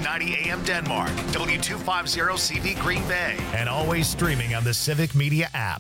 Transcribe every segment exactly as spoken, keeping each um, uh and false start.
ninety A M Denmark, W two fifty C V Green Bay, and always streaming on the Civic Media app.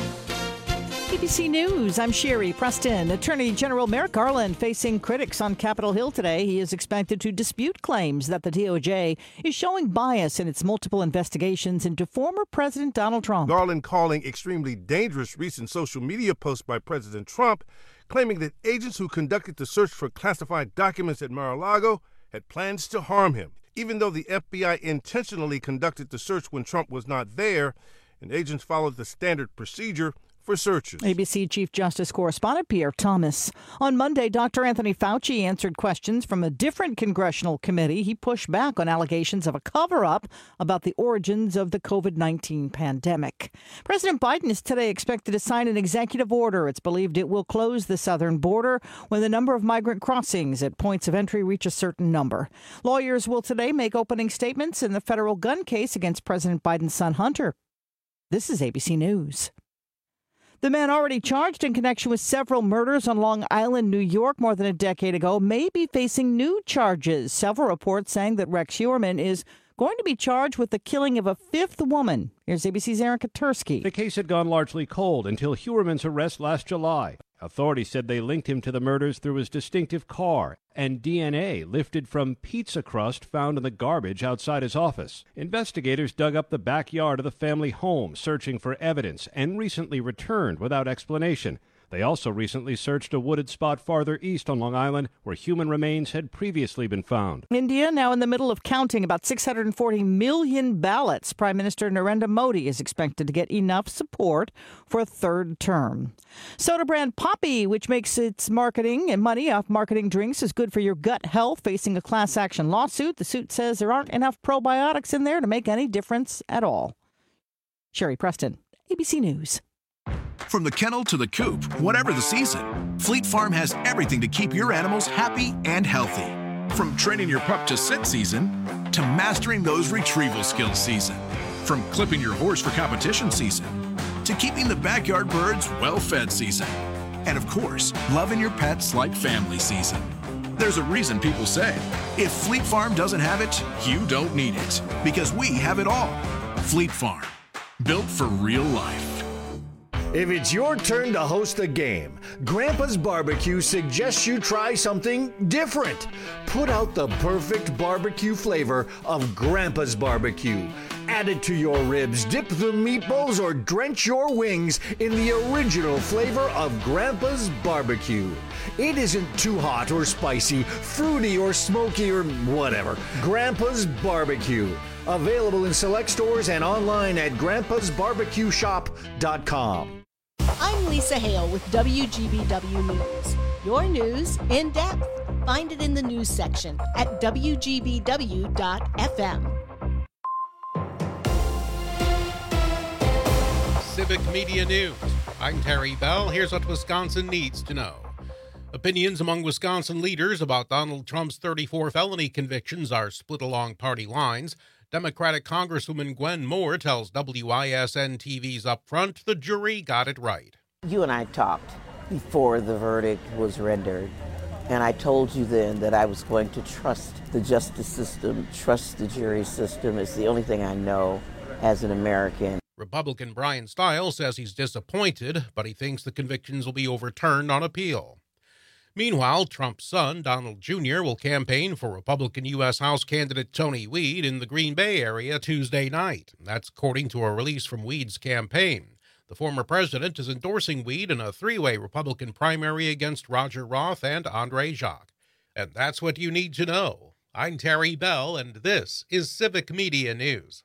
A B C News, I'm Sherry Preston. Attorney General Merrick Garland facing critics on Capitol Hill today. He is expected to dispute claims that the D O J is showing bias in its multiple investigations into former President Donald Trump. Garland calling extremely dangerous recent social media posts by President Trump, claiming that agents who conducted the search for classified documents at Mar-a-Lago had plans to harm him. Even though the F B I intentionally conducted the search when Trump was not there, and agents followed the standard procedure for searches. A B C Chief Justice correspondent Pierre Thomas. On Monday, Doctor Anthony Fauci answered questions from a different congressional committee. He pushed back on allegations of a cover-up about the origins of the COVID nineteen pandemic. President Biden is today expected to sign an executive order. It's believed it will close the southern border when the number of migrant crossings at points of entry reach a certain number. Lawyers will today make opening statements in the federal gun case against President Biden's son Hunter. This is A B C News. The man already charged in connection with several murders on Long Island, New York, more than a decade ago, may be facing new charges. Several reports saying that Rex Heuermann is going to be charged with the killing of a fifth woman. Here's A B C's Aaron Katursky. The case had gone largely cold until Heuermann's arrest last July. Authorities said they linked him to the murders through his distinctive car and D N A lifted from pizza crust found in the garbage outside his office. Investigators dug up the backyard of the family home, searching for evidence, and recently returned without explanation. They also recently searched a wooded spot farther east on Long Island where human remains had previously been found. India now in the middle of counting about six hundred forty million ballots. Prime Minister Narendra Modi is expected to get enough support for a third term. Soda brand Poppi, which makes its marketing and money off marketing drinks, is good for your gut health, facing a class action lawsuit. The suit says there aren't enough probiotics in there to make any difference at all. Sherry Preston, A B C News. From the kennel to the coop, whatever the season, Fleet Farm has everything to keep your animals happy and healthy. From training your pup to sit season, to mastering those retrieval skills season. From clipping your horse for competition season, to keeping the backyard birds well-fed season. And of course, loving your pets like family season. There's a reason people say, if Fleet Farm doesn't have it, you don't need it. Because we have it all. Fleet Farm, built for real life. If it's your turn to host a game, Grandpa's Barbecue suggests you try something different. Put out the perfect barbecue flavor of Grandpa's Barbecue. Add it to your ribs, dip the meatballs, or drench your wings in the original flavor of Grandpa's Barbecue. It isn't too hot or spicy, fruity or smoky or whatever. Grandpa's Barbecue. Available in select stores and online at grandpas barbecue shop dot com. I'm Lisa Hale with W G B W News. Your news in depth. Find it in the news section at W G B W dot F M. Civic Media News. I'm Terry Bell. Here's what Wisconsin needs to know. Opinions among Wisconsin leaders about Donald Trump's thirty-four felony convictions are split along party lines. Democratic Congresswoman Gwen Moore tells W I S N T V's Upfront the jury got it right. You and I talked before the verdict was rendered, and I told you then that I was going to trust the justice system, trust the jury system. It's the only thing I know as an American. Republican Brian Stiles says he's disappointed, but he thinks the convictions will be overturned on appeal. Meanwhile, Trump's son, Donald Junior, will campaign for Republican U S House candidate Tony Weed in the Green Bay area Tuesday night. That's according to a release from Weed's campaign. The former president is endorsing Weed in a three-way Republican primary against Roger Roth and Andre Jacques. And that's what you need to know. I'm Terry Bell, and this is Civic Media News.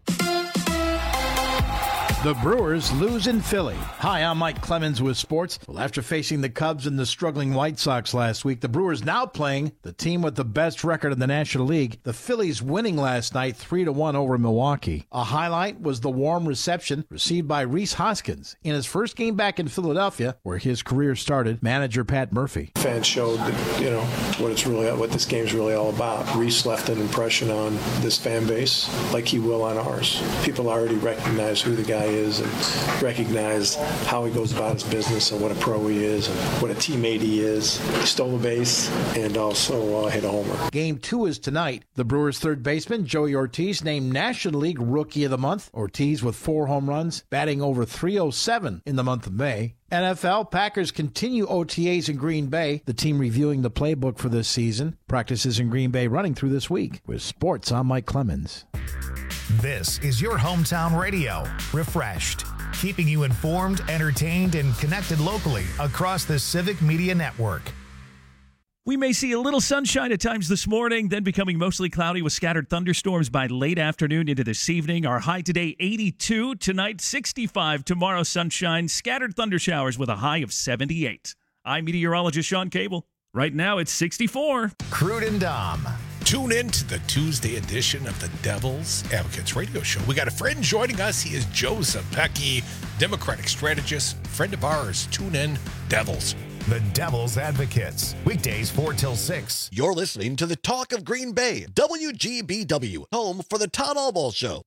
The Brewers lose in Philly. Hi, I'm Mike Clemens with sports. Well, after facing the Cubs and the struggling White Sox last week, the Brewers now playing the team with the best record in the National League. The Phillies winning last night three to one over Milwaukee. A highlight was the warm reception received by Rhys Hoskins in his first game back in Philadelphia, where his career started. Manager Pat Murphy. Fans showed, you know, what it's really, what this game's really all about. Rhys left an impression on this fan base like he will on ours. People already recognize who the guy is. is and recognize how he goes about his business and what a pro he is and what a teammate he is. He stole a base and also uh, hit a homer. Game two is tonight. The Brewers' third baseman, Joey Ortiz, named National League Rookie of the Month. Ortiz with four home runs, batting over three oh seven in the month of May. N F L, Packers continue O T As in Green Bay. The team reviewing the playbook for this season. Practices in Green Bay running through this week. With sports, I'm Mike Clemens. This is your hometown radio. Refreshed. Keeping you informed, entertained, and connected locally across the Civic Media Network. We may see a little sunshine at times this morning, then becoming mostly cloudy with scattered thunderstorms by late afternoon into this evening. Our high today, eighty-two. Tonight, sixty-five. Tomorrow, sunshine. Scattered thunder showers with a high of seventy-eight. I'm meteorologist Sean Cable. Right now, it's sixty-four. Crude and Dom. Tune in to the Tuesday edition of the Devil's Advocates radio show. We got a friend joining us. He is Joe Zepecki, Democratic strategist, friend of ours. Tune in, Devils. The Devil's Advocates. Weekdays four till six. You're listening to the Talk of Green Bay, W G B W, home for the Todd Allball Show.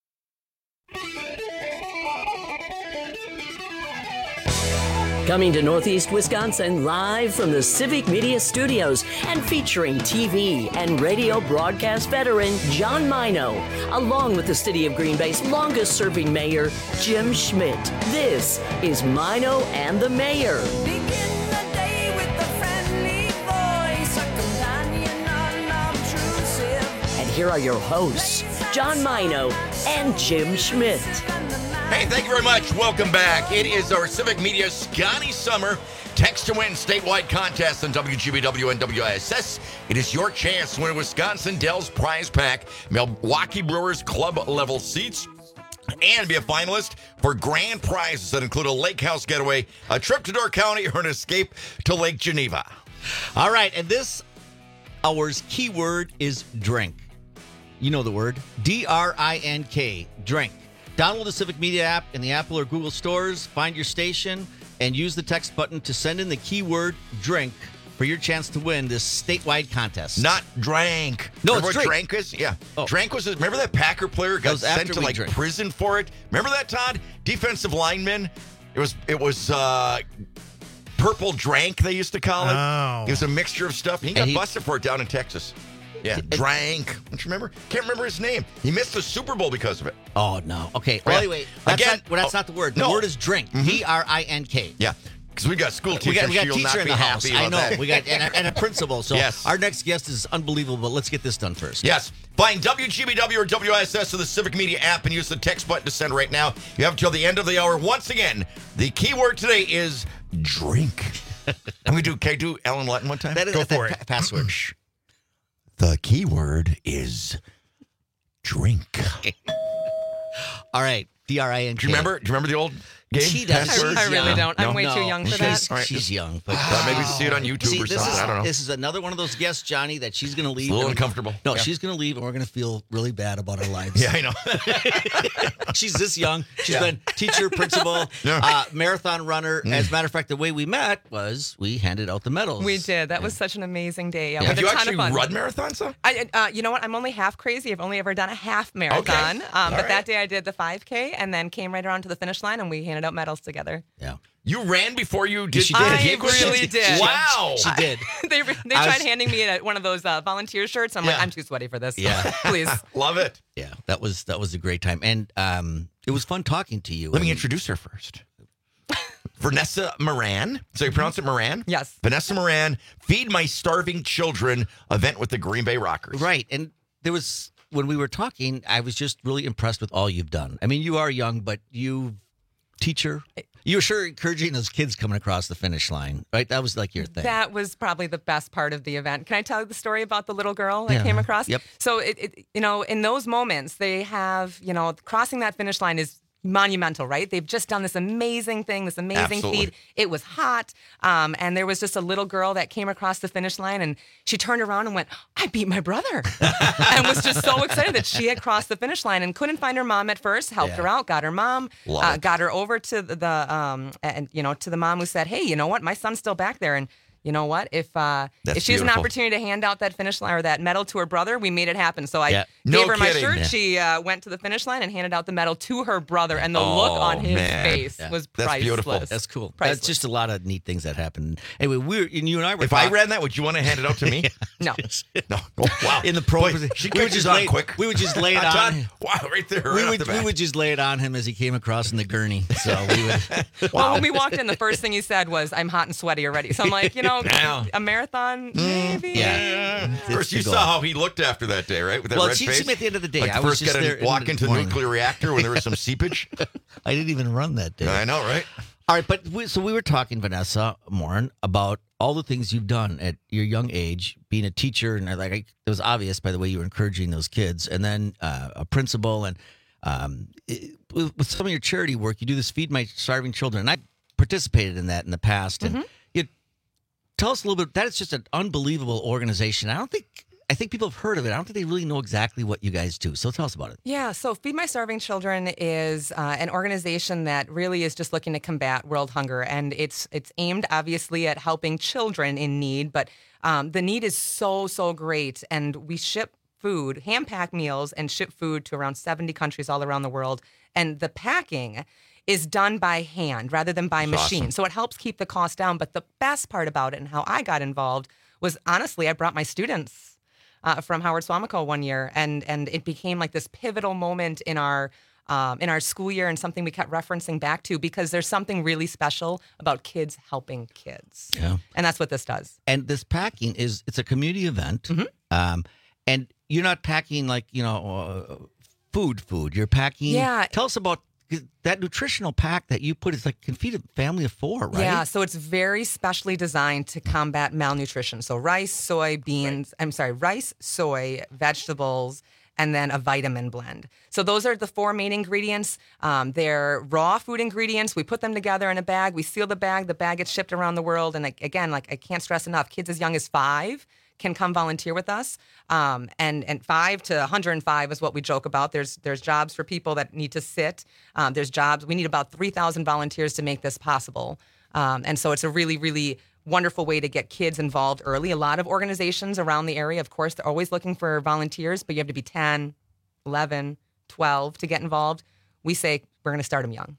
Coming to Northeast Wisconsin live from the Civic Media Studios and featuring T V and radio broadcast veteran John Mino, along with the city of Green Bay's longest-serving mayor, Jim Schmidt. This is Mino and the Mayor. And here are your hosts, John Mino and Jim Schmidt. Hey, thank you very much. Welcome back. It is our Civic Media Scotty Summer Text to Win statewide contest on W G B W and W I S S. It is your chance to win a Wisconsin Dells prize pack, Milwaukee Brewers club level seats, and be a finalist for grand prizes that include a lake house getaway, a trip to Door County, or an escape to Lake Geneva. All right, and this hour's keyword is drink. You know the word. D R I N K, drink. Download the Civic Media app in the Apple or Google stores, find your station, and use the text button to send in the keyword drink for your chance to win this statewide contest. Not drank. No, remember it's what drink. drank is? Yeah. Oh. Drank was, remember that Packer player got sent to like drink. prison for it? Remember that, Todd? Defensive lineman. It was, it was, uh, purple drank, they used to call it. Oh. It was a mixture of stuff. He got And he- busted for it down in Texas. Yeah, drank. Don't you remember? Can't remember his name. He missed the Super Bowl because of it. Oh, no. Okay. Well, Yeah. anyway, that's, Again, not, well, that's oh, not the word. The no. word is drink. Mhm. D R I N K. Yeah, because we got school teachers. We got, we got She'll teacher not in be the house. happy I about know. that. We got and a, and a principal. So Yes. our next guest is unbelievable, but let's get this done first. Yes. Find W G B W or W I S S or the Civic Media app and use the text button to send right now. You have until the end of the hour. Once again, the keyword today is drink. I'm going to do, can I do Ellen Lutton one time? That is Go that for pa- it. password. The keyword is drink. All right. D R I N K. Do you remember? Do you remember the old game? She does. Password? I really don't. I'm No? way too No, young for she's, that. All right. she's young. But Thought maybe see it on YouTube See, or this something. Is, I don't know. This is another one of those guests, Johnny, that she's going to leave. a little and- uncomfortable. No, Yeah. she's going to leave, and we're going to feel really bad about our lives. Yeah, I know. She's this young. She's Yeah. been teacher, principal, Yeah. uh, marathon runner. Mm. As a matter of fact, the way we met was we handed out the medals. We did. That was such an amazing day. Yeah, Yeah. with Have you a ton actually of fun. run marathons, though? I, uh, you know what? I'm only half crazy. I've only ever done a half marathon. Okay. Um, All but right. that day I did the five K and then came right around to the finish line and we handed out medals together. Yeah. You ran before you did. she the did. I gig with really you? did. Wow. She did. they they I tried was- handing me a, one of those uh, volunteer shirts. I'm Yeah. like, I'm too sweaty for this. Yeah. Please. Love it. Yeah, that was that was a great time, and um, it was fun talking to you. Let me And- introduce her first. Vanessa Moran. So you pronounce it Moran? Yes. Vanessa Moran, Feed My Starving Children event with the Green Bay Rockers. Right, and there was when we were talking, I was just really impressed with all you've done. I mean, you are young, but you, teacher, you were sure encouraging those kids coming across the finish line, right? That was like your thing. That was probably the best part of the event. Can I tell you the story about the little girl that Yeah. came across? Yep. So, it, it, you know, in those moments, they have, you know, crossing that finish line is monumental, right? They've just done this amazing thing, this amazing Absolutely. feat. It was hot. Um, and there was just a little girl that came across the finish line and she turned around and went, I beat my brother. And was just so excited that she had crossed the finish line and couldn't find her mom at first, helped Yeah. her out, got her mom, Love uh, it. got her over to the, the um, and, you know, to the mom who said, hey, you know what? My son's still back there. And you know what? If uh, That's if she has an beautiful. opportunity to hand out that finish line or that medal to her brother, we made it happen. So I Yeah. gave No her my kidding. shirt. Yeah. She uh, went to the finish line and handed out the medal to her brother, and the look Oh, on his man. face Yeah. was That's priceless. beautiful. That's cool. Priceless. That's just a lot of neat things that happen. Anyway, we're and you and I were. If I talk- ran that, would you want to hand it out to me? No. No. Oh, wow. in the pro, Boy, she we would catches just on lay, quick. We would just lay it Todd, on. Wow, right there. Right We off would the we bat. would just lay it on him as he came across in the gurney. So we would. Well, when we walked in, the first thing he said was, "I'm hot and sweaty already." So I'm like, you know, Yeah. a marathon, maybe. Yeah. First, you It's the saw goal. how he looked after that day, right? With that Well, red see, face. see, at the end of the day, like I the was first just guy there to in walk the into the morning. nuclear reactor when there was some seepage. I didn't even run that day. I know, right? All right, but we, so we were talking, Vanessa Morin, about all the things you've done at your young age, being a teacher, and like I, it was obvious by the way you were encouraging those kids, and then uh, a principal, and um, it, with, with some of your charity work, you do this Feed My Starving Children, and I participated in that in the past, and Mhm. you tell us a little bit. That is just an unbelievable organization. I don't think. I think people have heard of it. I don't think they really know exactly what you guys do. So tell us about it. Yeah, so Feed My Starving Children is uh, an organization that really is just looking to combat world hunger, and it's it's aimed obviously at helping children in need, but um, the need is so so great, and we ship food, hand pack meals, and ship food to around seventy countries all around the world, and the packing is done by hand rather than by That's machine, awesome. so it helps keep the cost down. But the best part about it and how I got involved was honestly I brought my students. Uh, from Howard Swamico one year, and and it became like this pivotal moment in our um, in our school year, and something we kept referencing back to because there's something really special about kids helping kids, Yeah. and that's what this does. And this packing is it's a community event, um, and you're not packing like you know uh, food food. You're packing. Yeah. Tell us about that nutritional pack that you put. Is like can feed a family of four, right? Yeah, so it's very specially designed to combat malnutrition. So rice, soy, beans, I'm sorry, rice, soy, vegetables, and then a vitamin blend. So those are the four main ingredients. Um, they're raw food ingredients. We put them together in a bag. We seal the bag. The bag gets shipped around the world. And like, again, like I can't stress enough, kids as young as five can come volunteer with us. Um, and and five to one hundred five is what we joke about. There's there's jobs for people that need to sit. Um, there's jobs. We need about three thousand volunteers to make this possible. Um, and so it's a really, really wonderful way to get kids involved early. A lot of organizations around the area, of course, they're always looking for volunteers, but you have to be ten, eleven, twelve to get involved. We say we're going to start them young.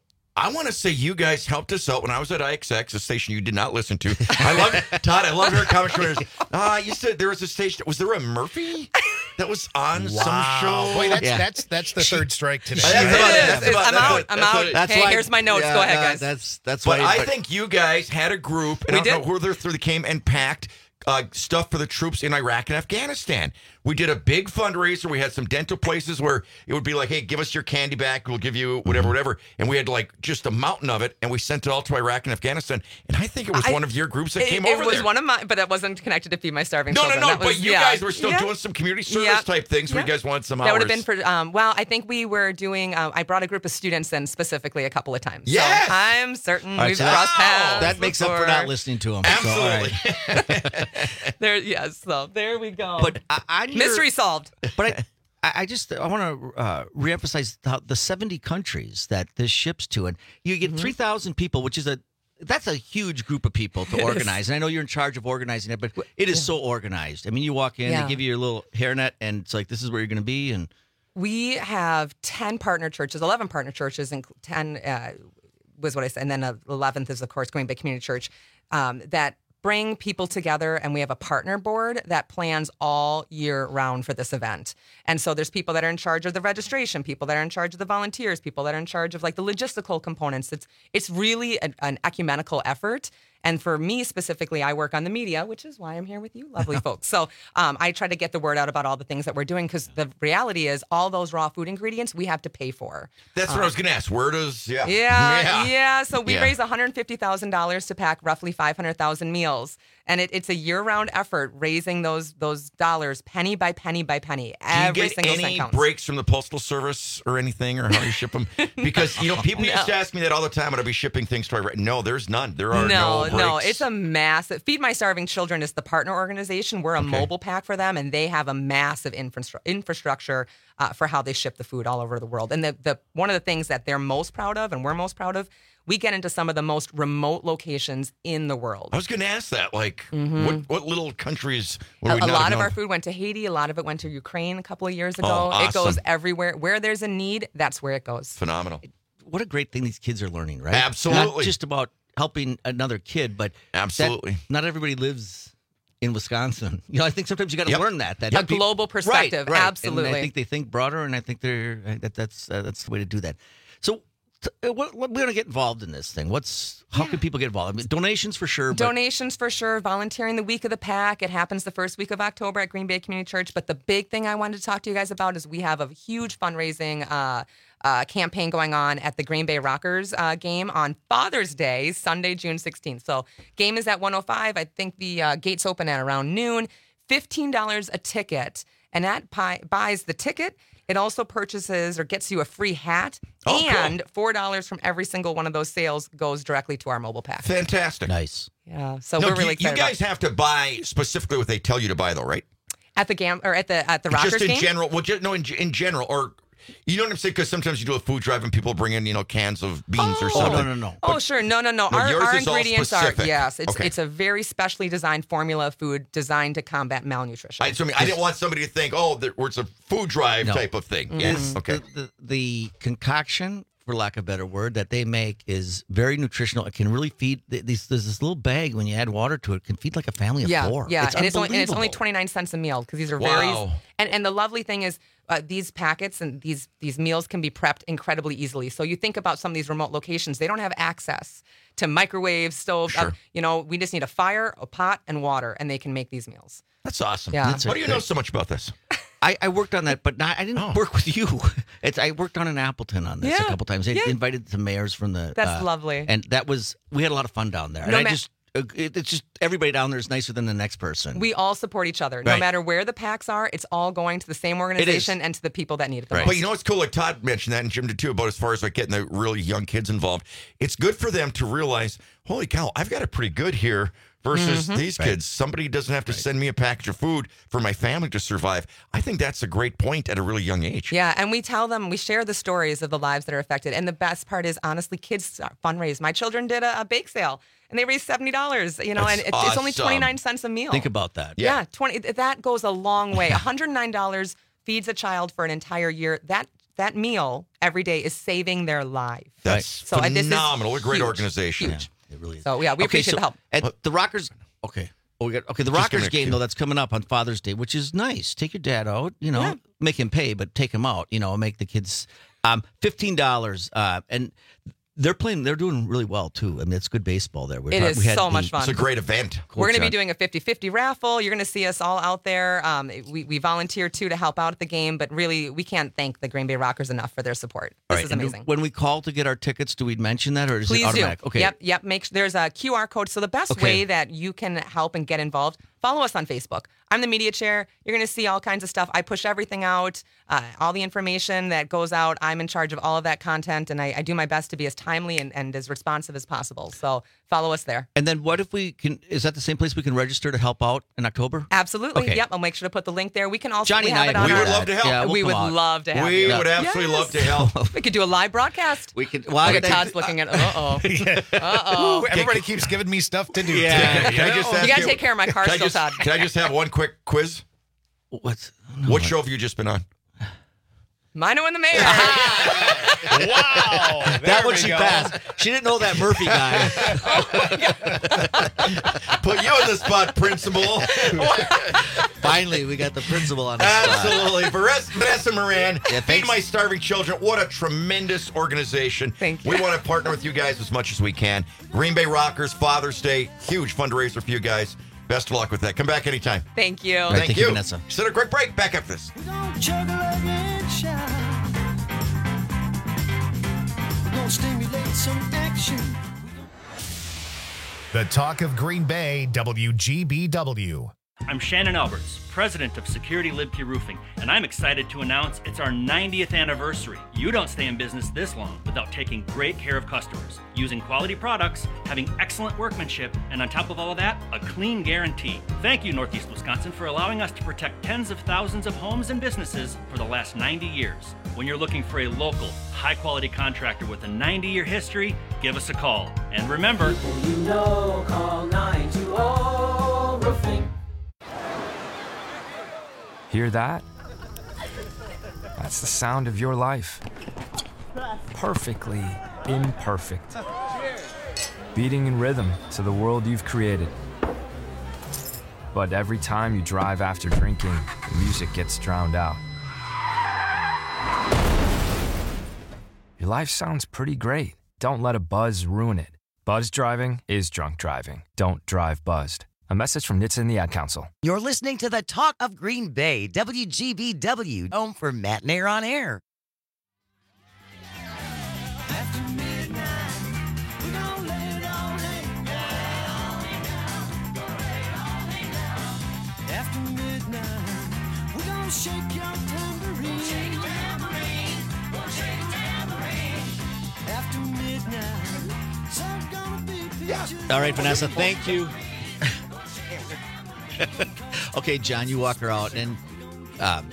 I want to say you guys helped us out when I was at I X X, a station you did not listen to. I love Todd. I love her commentaries. Ah, you said there was a station. Was there a Murphy that was on some show? Boy, that's Yeah. that's that's the third strike today. That's about it. That's It is. about- I'm that's out. what- I'm that's out. what- That's Hey, why- here's my notes. yeah, Go ahead, that- guys. That's that's But why. I think you guys had a group, and We I don't did. know who they're through that came and packed uh, stuff for the troops in Iraq and Afghanistan. We did a big fundraiser. We had some dental places where it would be like, hey, give us your candy back. We'll give you whatever, whatever. And we had like just a mountain of it, and we sent it all to Iraq and Afghanistan. And I think it was I- one of your groups that It, came it over was there. one of my, but that wasn't connected to Feed My Starving no, Children. no, no. That But was- you yeah. guys were still Yeah. doing some community service Yeah. type things where Yeah. you guys wanted some That hours. would have been for, um, well, I think we were doing, um, I brought a group of students in specifically a couple of times. Yes! So I'm certain All right, we've so that- crossed paths. that makes up for before. not listening to him. So, all right. Absolutely. There, yes, so there we go. But I, I Mystery solved. But I, I I just I want to uh, reemphasize how the seventy countries that this ships to, and you Mm-hmm. get three thousand people, which is a that's a huge group of people to It is. organize. And I know you're in charge of organizing it, but it is so organized. I mean, you walk in, Yeah. they give you your little hairnet, and it's like this is where you're going to be, and We have ten partner churches, eleven partner churches, and ten uh, was what I said. And then the eleventh is, of course, Green Bay Community Church um, that bring people together. And we have a partner board that plans all year round for this event. And so there's people that are in charge of the registration, people that are in charge of the volunteers, people that are in charge of like the logistical components. It's, it's really an, an ecumenical effort. And for me specifically, I work on the media, which is why I'm here with you, lovely folks. So um, I try to get the word out about all the things that we're doing, because the reality is all those raw food ingredients we have to pay for. That's what I was going to ask. Where does, yeah. Yeah, Yeah. yeah. So we Yeah. raise one hundred fifty thousand dollars to pack roughly five hundred thousand meals. And it, it's a year-round effort raising those those dollars penny by penny by penny. Do you Every get single any cent counts. breaks from the Postal Service or anything, or how you ship them? Because, you know, people used to ask me that all the time when I'd be shipping things to Iraq. No, there's none. There are no, no, breaks. no, it's a massive. Feed My Starving Children is the partner organization. We're a Okay. mobile pack for them, and they have a massive infrastru- infrastructure uh, for how they ship the food all over the world. And the, the one of the things that they're most proud of, and we're most proud of, we get into some of the most remote locations in the world. I was going to ask that. Like, Mhm. what, what little countries would A, we a not lot have of our known? food went to Haiti. A lot of it went to Ukraine a couple of years ago. Oh, It goes awesome. everywhere. Where there's a need, that's where it goes. Phenomenal. What a great thing these kids are learning, right? Absolutely. Not just about helping another kid, but that Absolutely. not everybody lives in Wisconsin. You know, I think sometimes you got to Yep. learn that. That A young people- global perspective, Right, right. absolutely. And I think they think broader, and I think they're that that's uh, that's the way to do that. So. t- uh, What, what, we're going to get involved in this thing. What's how can people get involved? I mean, donations for sure. But Donations for sure. Volunteering the week of the pack. It happens the first week of October at Green Bay Community Church. But the big thing I wanted to talk to you guys about is we have a huge fundraising uh, uh, campaign going on at the Green Bay Rockers uh, game on Father's Day, Sunday, June sixteenth. So game is at one oh five. I think the uh, gates open at around noon. fifteen dollars a ticket. And that pi- buys the ticket. It also purchases or gets you a free hat. Oh, cool. and four dollars from every single one of those sales goes directly to our mobile pack. Fantastic. Nice. Yeah. So No, we're you- really you, excited guys about have to buy specifically what they tell you to buy, though, right? at the gam or at the at the Rockers Just in game. general. Well, just, no, in, in general, or you know what I'm saying? Because sometimes you do a food drive and people bring in, you know, cans of beans or Oh. something. no, no, no. Oh, sure. No, no, no. No, our yours our is all ingredients are specific. yes. It's Okay. it's a very specially designed formula of food designed to combat malnutrition. I, so, I, mean, I didn't want somebody to think, oh, there, it's a food drive No. type of thing. Mm-hmm. Yes. Okay. The, the, the concoction, for lack of a better word, that they make is very nutritional. It can really feed. th- These, there's this little bag when you add water to it, it can feed like a family of yeah, four. yeah, it's and it's only and it's only unbelievable. twenty nine cents a meal because these are Wow. very and and the lovely thing is. Uh, these packets and these these meals can be prepped incredibly easily. So you think about some of these remote locations; they don't have access to microwaves, stoves. Uh, Sure. you know, we just need a fire, a pot, and water, and they can make these meals. That's awesome. Yeah. That's How a do you great- know so much about this? I, I worked on that, but not, I didn't Oh. work with you. It's I worked on in Appleton on this a Yeah. couple times. They Yeah. invited some mayors from the. That's uh, lovely. And that was we had a lot of fun down there. No and I ma- just uh, it, it's just everybody down there is nicer than the next person. We all support each other, no Right. matter where the packs are. It's all going to the same organization and to the people that need it the Right. most. But you know what's cool? Like Todd mentioned that, and Jim did too, about as far as like getting the really young kids involved. It's good for them to realize, holy cow, I've got it pretty good here versus Mhm. these Right. kids. Somebody doesn't have to send me a package of food for my family to survive. I think that's a great point at a really young age. Yeah, and we tell them, we share the stories of the lives that are affected. And the best part is, honestly, kids fundraise. My children did a, a bake sale, and they raised seventy dollars, you know, That's and it's, it's only awesome. twenty-nine cents a meal. Think about that. Yeah. Yeah, twenty. That goes a long way. one hundred nine dollars feeds a child for an entire year. That that meal every day is saving their life. That's So, uh, this is phenomenal. What a great huge, organization. huge. It really is. So yeah, we Okay, appreciate so the help. At the Rockers, okay. Oh, we got okay. The Just Rockers gonna game cue. though that's coming up on Father's Day, which is nice. Take your dad out, you know, Yeah. make him pay, but take him out, you know, make the kids um fifteen dollars. Uh, and they're playing. They're doing really well too. I mean, it's good baseball there. We're It talk- is we had so the- much fun. It's a great event. We're going to be John. doing a fifty-fifty raffle. You're going to see us all out there. Um, we, we volunteer, too, to help out at the game. But really, we can't thank the Green Bay Rockers enough for their support. This All right, is and amazing. When we call to get our tickets, do we mention that or is Please it do. automatic? Okay. Yep, yep. Make there's a Q R code. So the best Okay. way that you can help and get involved, follow us on Facebook. I'm the media chair. You're going to see all kinds of stuff. I push everything out, uh, all the information that goes out. I'm in charge of all of that content, and I, I do my best to be as timely and, and as responsive as possible. So follow us there. And then what if we can? Is that the same place we can register to help out in October? Absolutely. Okay. Yep. I'll make sure to put the link there. We can also Johnny we and have I it on We our, would love to help. Yeah, we'll we come would out. love to have We you. would absolutely Yes. love to help. We could do a live broadcast. We could. Well, Look at they- Todd's looking at. Uh oh. Uh oh. Everybody keeps giving me stuff to do. Yeah. too, Can I you just know? ask You got to take care of my car Can I still, just, Todd. can I just have one quick quiz? What's What show have you just been on? Mino and the mayor. Wow. that there one we she go. passed. She didn't know that Murphy guy. Put you on the spot, principal. Finally, we got the principal on the spot. Absolutely. Vanessa Vanessa Moran, Yeah, Feed thanks. My Starving Children. What a tremendous organization. Thank you. We want to partner with you guys as much as we can. Green Bay Rockers, Father's Day, huge fundraiser for you guys. Best of luck with that. Come back anytime. Thank you. Right, Thank thank you, you. Vanessa. Set a quick break. Back after this. The talk of Green Bay, W G B W. I'm Shannon Alberts, president of Security Libkey Roofing, and I'm excited to announce it's our ninetieth anniversary. You don't stay in business this long without taking great care of customers, using quality products, having excellent workmanship, and on top of all of that, a clean guarantee. Thank you, Northeast Wisconsin, for allowing us to protect tens of thousands of homes and businesses for the last ninety years. When you're looking for a local, high-quality contractor with a ninety-year history, give us a call. And remember, people you know, call nine two zero Roofing. Hear that? That's the sound of your life. Perfectly imperfect. Beating in rhythm to the world you've created. But every time you drive after drinking, the music gets drowned out. Your life sounds pretty great. Don't let a buzz ruin it. Buzz driving is drunk driving. Don't drive buzzed. A message from N H T S A and the Ad Council. You're listening to the Talk of Green Bay, W G B W, home for Matt Nair on Air. After midnight, we gon' let it all hang down. After midnight, we gon' shake your tambourine. Shake your tambourine. Gonna shake your tambourine. After midnight, so gonna be pictures. All right, Vanessa, thank you. Okay, John, you walk her out, and um,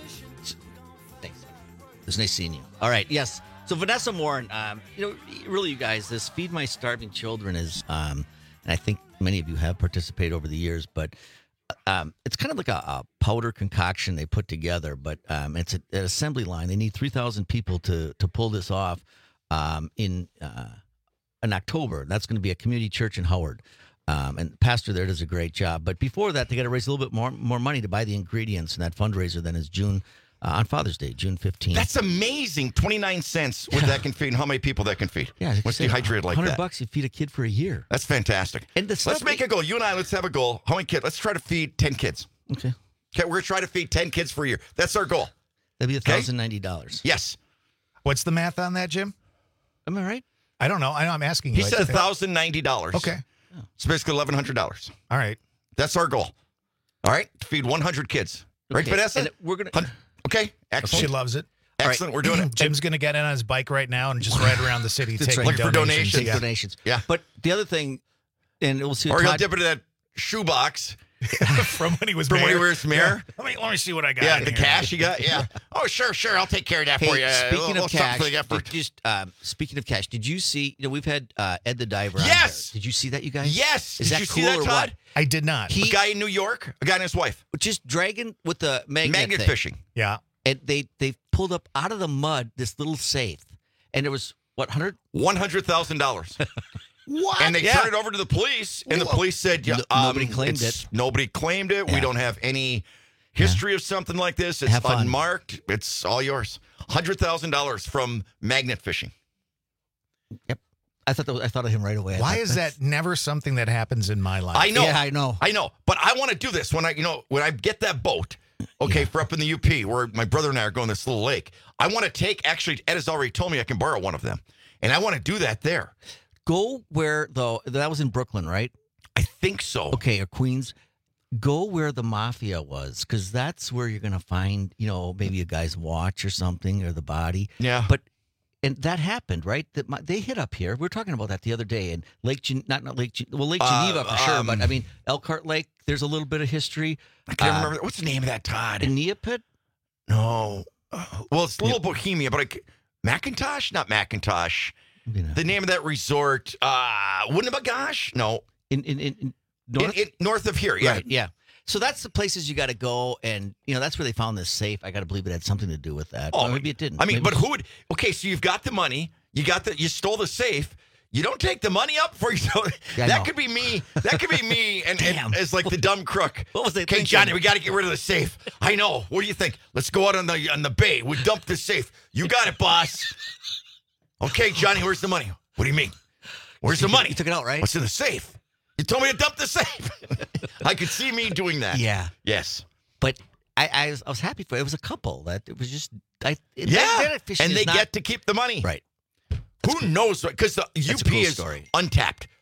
thanks. It's nice seeing you. All right, yes. So Vanessa Moore, um, you know, really, you guys, this Feed My Starving Children is, um, and I think many of you have participated over the years, but um, it's kind of like a, a powder concoction they put together, but um, it's a, an assembly line. They need three thousand people to to pull this off um, in uh, in October. That's going to be a community church in Howard. Um, and the pastor there does a great job. But before that, they got to raise a little bit more more money to buy the ingredients, and that fundraiser then is June uh, on Father's Day, June fifteenth. That's amazing. twenty-nine cents what that can feed and how many people that can feed. Yeah, What's dehydrated like that? one hundred bucks you feed a kid for a year. That's fantastic. And the let's stuff make a goal. You and I, let's have a goal. How many kids? Let's try to feed ten kids. Okay. Okay, we're going to try to feed ten kids for a year. That's our goal. That'd be one thousand ninety dollars. Yes. What's the math on that, Jim? Am I right? I don't know. I know I'm asking you. He said one thousand ninety dollars. Okay. It's basically eleven hundred dollars. All right. That's our goal. All right? To feed one hundred kids. Right, Okay, Vanessa? and we're gonna. Okay, excellent. She loves it. Excellent. We're doing it. Jim's going to get in on his bike right now and just ride around the city That's taking right. donations. donations. Take Yeah. donations. Yeah. But the other thing, and we'll see. Or he'll Todd- dip into that shoebox From when he was from mayor. when he was mayor. Yeah. Let me let me see what I got. Yeah, in the here. cash you got. Yeah. Oh, sure, sure. I'll take care of that Hey, for you. speaking a little, of little something cash, for the effort. did- just um, speaking of cash, did you see? You know, we've had uh, Ed the Diver. on Yes! there. Did you see that, you guys? Yes. Is Did that you cool see that, or Todd? what? I did not. He a guy in New York, a guy and his wife, just dragging with the magnet, magnet thing. fishing. Yeah. And they they pulled up out of the mud this little safe, and it was what hundred One hundred thousand dollars. What? And they Yeah. turned it over to the police, and the police said, yeah, No- um, nobody claimed it's- it. Nobody claimed it. We Yeah. don't have any history of something like this. It's Have fun. unmarked. It's all yours. one hundred thousand dollars from magnet fishing. Yep. I thought that was, I thought of him right away. I Why thought is that never something that happens in my life? I know. Yeah, I know. I know. But I want to do this when I, you know, when I get that boat, okay, for up in the U P where my brother and I are going to this little lake. I want to take, actually, Ed has already told me I can borrow one of them. And I want to do that there. Go where, though, that was in Brooklyn, right? I think so. Okay, or Queens. Go where the mafia was, because that's where you're going to find, you know, maybe a guy's watch or something, or the body. Yeah. But, and that happened, right? That my, they hit up here. We were talking about that the other day. And Lake, Gen- not, not Lake, Gen- well, Lake Uh, Geneva for sure. But, um, I mean, Elkhart Lake, there's a little bit of history. I can't Uh, remember. What's the name of that, Todd? Neopit? No. Uh, well, it's Little Bohemia, but I, c- Macintosh? Not Macintosh. You know. The name of that resort, uh, Winnebagosh? No. In, in, in, in In, North? in, north of here, yeah. Right, yeah. So that's the places you got to go, and you know that's where they found this safe. I got to believe it had something to do with that. Oh, Or maybe it didn't. I mean, Maybe but it's- who would? Okay, so you've got the money. You got the. You stole the safe. You don't take the money up for you. Yeah, I that know. could be me. That could be me, and, and Damn. as like the dumb crook. What was they Okay, thinking? Johnny, we got to get rid of the safe. I know. What do you think? Let's go out on the on the bay. We dump the safe. You got it, boss. Okay, Johnny, where's the money? What do you mean? Where's the money? You took it out, right? What's in the safe? You told me to dump the safe. I could see me doing that. Yeah. Yes. But I, I was I was happy for it. It was a couple that it was just I it, Yeah. that- that fishing And is they not- get to keep the money. right. Who knows? Because the That's U a P cool is story. untapped.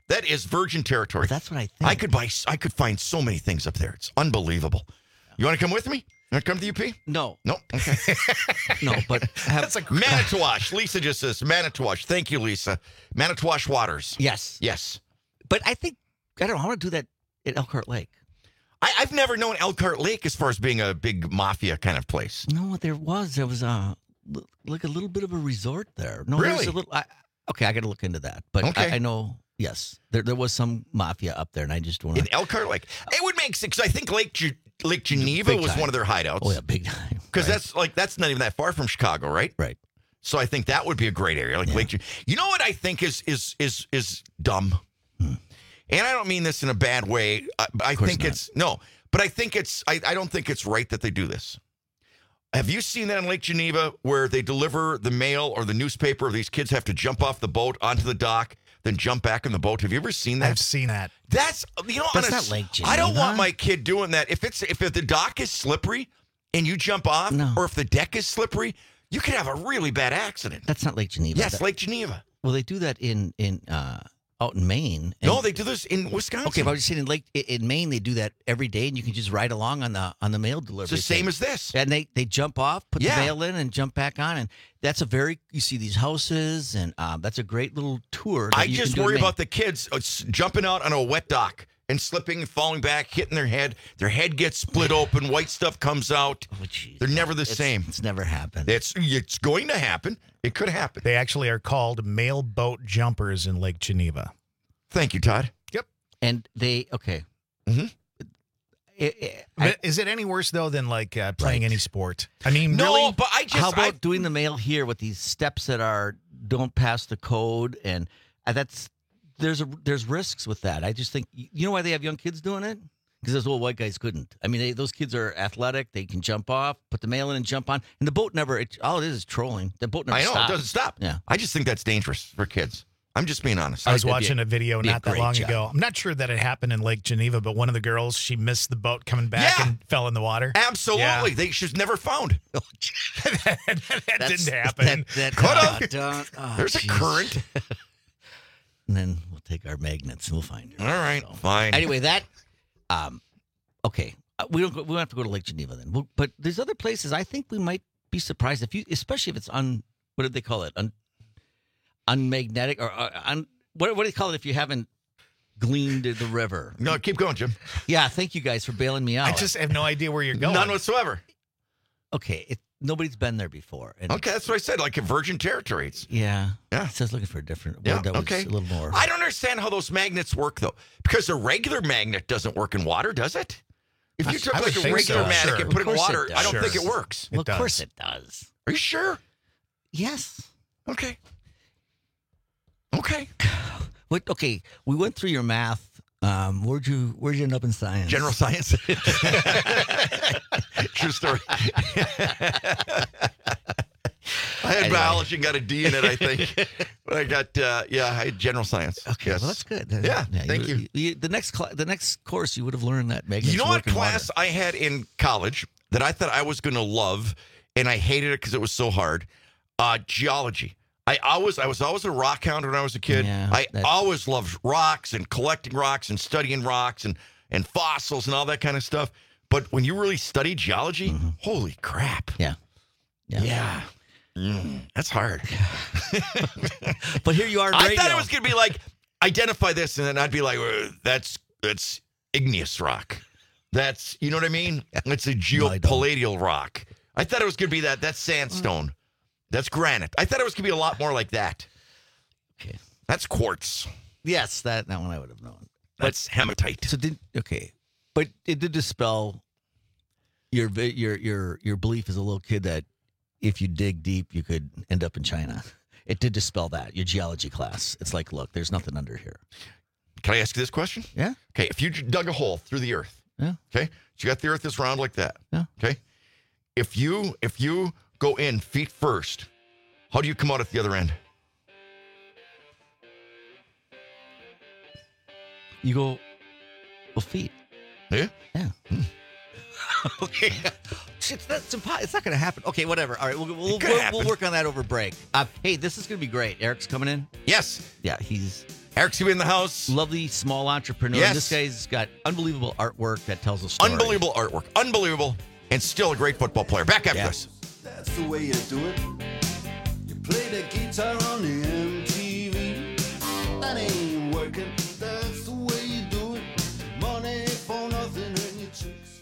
That is virgin territory. But that's what I think. I could buy. I could find so many things up there. It's unbelievable. You want to come with me? You want to come to the U P? No. No? Okay. No, but have, That's like Manitowash. Lisa just says Manitowash. Thank you, Lisa. Manitowash Waters. Yes. Yes. But I think, I don't know, I want to do that at Elkhart Lake. I, I've never known Elkhart Lake as far as being a big mafia kind of place. No, there was. There was a, like a little bit of a resort there. No, there was Really? a little, I, okay, I got to look into that. But Okay. I, I know, yes, there there was some mafia up there, and I just want In to. Elkhart Lake. It would make sense, because I think Lake Ge- Lake Geneva Big was time. one of their hideouts. Oh, yeah, big time. Because Right. that's like that's not even that far from Chicago, right? Right. So I think that would be a great area, like Lake. Gen- You know what I think is is is is dumb, Hmm. and I don't mean this in a bad way. I, I think not. it's no, but I think it's I, I don't think it's right that they do this. Have you seen that in Lake Geneva where they deliver the mail or the newspaper? These kids have to jump off the boat onto the dock, then jump back in the boat. Have you ever seen that? I've seen that. That's you know, That's on a- not Lake I don't Geneva. want my kid doing that. If it's if the dock is slippery and you jump off, No. or if the deck is slippery, you could have a really bad accident. That's not Lake Geneva. Yes, That- Lake Geneva. Well, they do that in, in uh, out in Maine. and- No, they do this in Wisconsin. Okay, but I was saying in Lake in- in Maine they do that every day, and you can just ride along on the on the mail delivery. It's the same thing. as this. And they they jump off, put Yeah. the mail in, and jump back on, and that's a very you see these houses, and um, that's a great little tour. that I you can just do in worry Maine. about the kids uh, s- jumping out on a wet dock and slipping and falling back, hitting their head. Their head gets split open. White stuff comes out. Oh, geez. They're never the It's- same. It's never happened. It's it's going to happen. It could happen. They actually are called mail boat jumpers in Lake Geneva. Thank you, Todd. Yep. And they okay. Mhm. It- it- But I- is it any worse though than like uh, playing Right. any sport? I mean, No, really? but I just how about I, doing the mail here with these steps that are don't pass the code, and uh, that's there's a there's risks with that. I just think you know why they have young kids doing it. Because those old white guys couldn't. I mean, they, those kids are athletic. They can jump off, put the mail in, and jump on. And the boat never. It, all it is is trolling. The boat never I know stops. it doesn't stop. Yeah. I just think that's dangerous for kids. I'm just being honest. I was It'd be watching a- a video be a not that great long job. ago. I'm not sure that it happened in Lake Geneva, but one of the girls, she missed the boat coming back Yeah. and fell in the water. Absolutely. Yeah. They she's never found. that That's- didn't happen. That, that, Coulda. uh, don't- oh, There's a jeez. current. And then we'll take our magnets and we'll find her. All right, fine. Anyway, that. Um, okay, uh, we don't. Go, we don't have to go to Lake Geneva then. We'll, but there's other places. I think we might be surprised if you, especially if it's un. What did they call it? Un, unmagnetic or uh, un. What, what do they call it if you haven't gleaned the river? No, keep going, Jim. Yeah, thank you guys for bailing me out. I just have no idea where you're going. None whatsoever. okay. It, nobody's been there before. And Okay, that's what I said. Like a virgin territory. It's, Yeah. Yeah. It says looking for a different word yeah. that was Okay. a little more. I don't understand how those magnets work though, because a regular magnet doesn't work in water, does it? If you I- took I would like a think regular so, magnet sure. and put it Of in course it water, does. I don't Sure. think it works. well, It of course does. it does. Are you sure? Yes. Okay. Okay. What? Okay, we went through your math. Um, where'd you Where'd you end up in science? General science. True story. I had Anyway. biology and got a D in it, I think. But I got, uh, yeah, I had general science. Okay, Yes. well that's good. Yeah, thank you. The next cla- the next course you would have learned that magnets You know what work in class water. I had in college that I thought I was going to love, and I hated it because it was so hard? Uh, geology. I always, I was always a rock hound when I was a kid. Yeah, I that- always loved rocks and collecting rocks and studying rocks and, and fossils and all that kind of stuff. But when you really study geology, holy crap. Yeah. Yeah. Yeah. Mm, that's hard. But here you are. in I radio. thought it was going to be like, identify this, and then I'd be like, "Uh, that's that's igneous rock. That's, you know what I mean? It's a geopalladial rock. I thought it was going to be that. That's sandstone. That's granite. I thought it was going to be a lot more like that. Okay. That's quartz. Yes, that that one I would have known. That's hematite. So did okay, but it did dispel your vi- your your your belief as a little kid that if you dig deep, you could end up in China. It did dispel that. Your geology class. It's like, look, there's nothing under here. Can I ask you this question? Yeah. Okay, if you dug a hole through the earth, Yeah. okay, so you got the earth is round like that. Yeah. Okay, if you if you go in feet first, how do you come out at the other end? You go, well, feet. Yeah. Yeah. Okay. Shit, that's impo- it's not going to happen. Okay, whatever. All right, we'll we'll, could we'll, happen. we'll work on that over break. Uh, hey, this is going to be great. Eric's coming in. Yes. Yeah, he's Eric's going to be in the house. Lovely small entrepreneur. Yes. This guy's got unbelievable artwork that tells a story. Unbelievable artwork. Unbelievable. And still a great football player. Back after Yeah. this. That's the way you do it. You play the guitar on the M T V. That ain't working. That's the way you do it. Money for nothing and your chicks.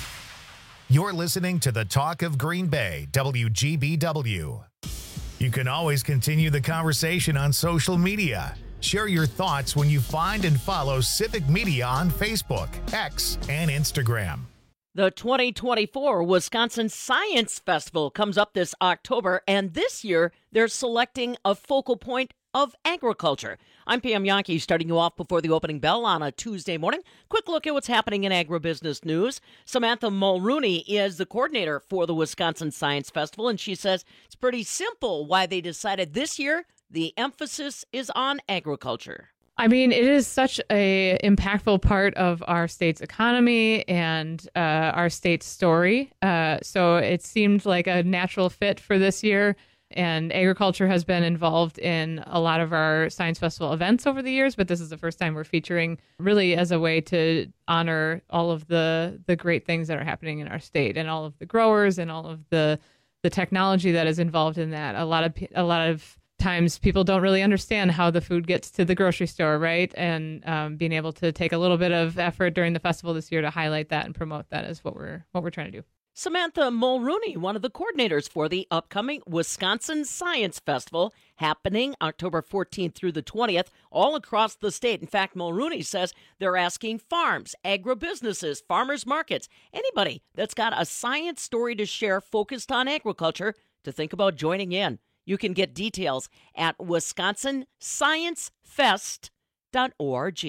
You're listening to the Talk of Green Bay, W G B W. You can always continue the conversation on social media. Share your thoughts when you find and follow Civic Media on Facebook, X, and Instagram. The twenty twenty-four Wisconsin Science Festival comes up this October, and this year they're selecting a focal point of agriculture. I'm Pam Yankee, starting you off before the opening bell on a Tuesday morning. Quick look at what's happening in agribusiness news. Samantha Mulrooney is the coordinator for the Wisconsin Science Festival, and she says it's pretty simple why they decided this year the emphasis is on agriculture. I mean, it is such a impactful part of our state's economy and uh, our state's story. Uh, so it seemed like a natural fit for this year. And agriculture has been involved in a lot of our Science Festival events over the years, but this is the first time we're featuring really as a way to honor all of the the great things that are happening in our state and all of the growers and all of the the technology that is involved in that. A lot of a lot of times people don't really understand how the food gets to the grocery store, right? And um, being able to take a little bit of effort during the festival this year to highlight that and promote that is what we're what we're trying to do. Samantha Mulrooney, one of the coordinators for the upcoming Wisconsin Science Festival, happening October fourteenth through the twentieth, all across the state. In fact, Mulrooney says they're asking farms, agribusinesses, farmers markets, anybody that's got a science story to share focused on agriculture to think about joining in. You can get details at wisconsin science fest dot org.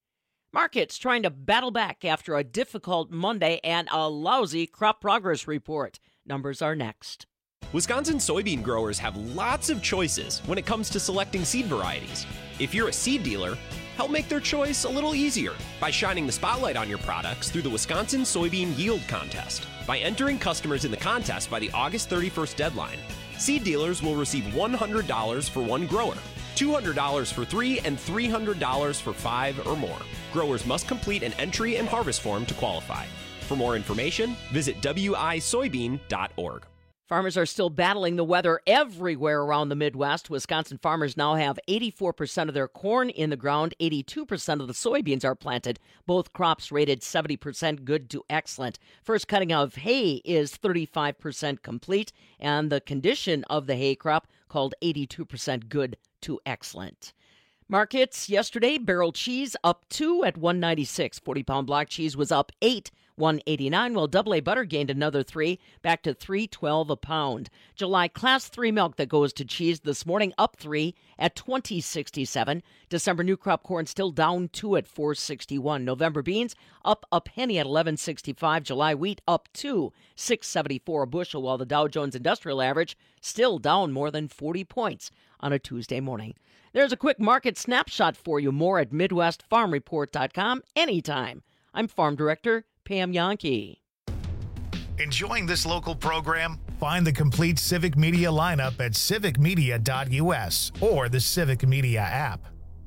Markets trying to battle back after a difficult Monday and a lousy crop progress report. Numbers are next. Wisconsin soybean growers have lots of choices when it comes to selecting seed varieties. If you're a seed dealer, help make their choice a little easier by shining the spotlight on your products through the Wisconsin Soybean Yield Contest. By entering customers in the contest by the August thirty-first deadline, seed dealers will receive one hundred dollars for one grower, two hundred dollars for three, and three hundred dollars for five or more. Growers must complete an entry and harvest form to qualify. For more information, visit w i soybean dot org. Farmers are still battling the weather everywhere around the Midwest. Wisconsin farmers now have eighty-four percent of their corn in the ground. eighty-two percent of the soybeans are planted. Both crops rated seventy percent good to excellent. First cutting of hay is thirty-five percent complete, and the condition of the hay crop called eighty-two percent good to excellent. Markets yesterday, barrel cheese up two at one ninety-six. forty-pound block cheese was up eight, one eighty-nine, while double A butter gained another three, back to three twelve a pound. July class three milk that goes to cheese this morning up three at twenty sixty-seven. December new crop corn still down two at four sixty-one. November beans up a penny at eleven sixty-five. July wheat up two, six seventy-four a bushel, while the Dow Jones Industrial Average still down more than forty points on a Tuesday morning. There's a quick market snapshot for you. More at midwest farm report dot com anytime. I'm Farm Director Pam Yankee. Enjoying this local program? Find the complete Civic Media lineup at civic media dot u s or the Civic Media app.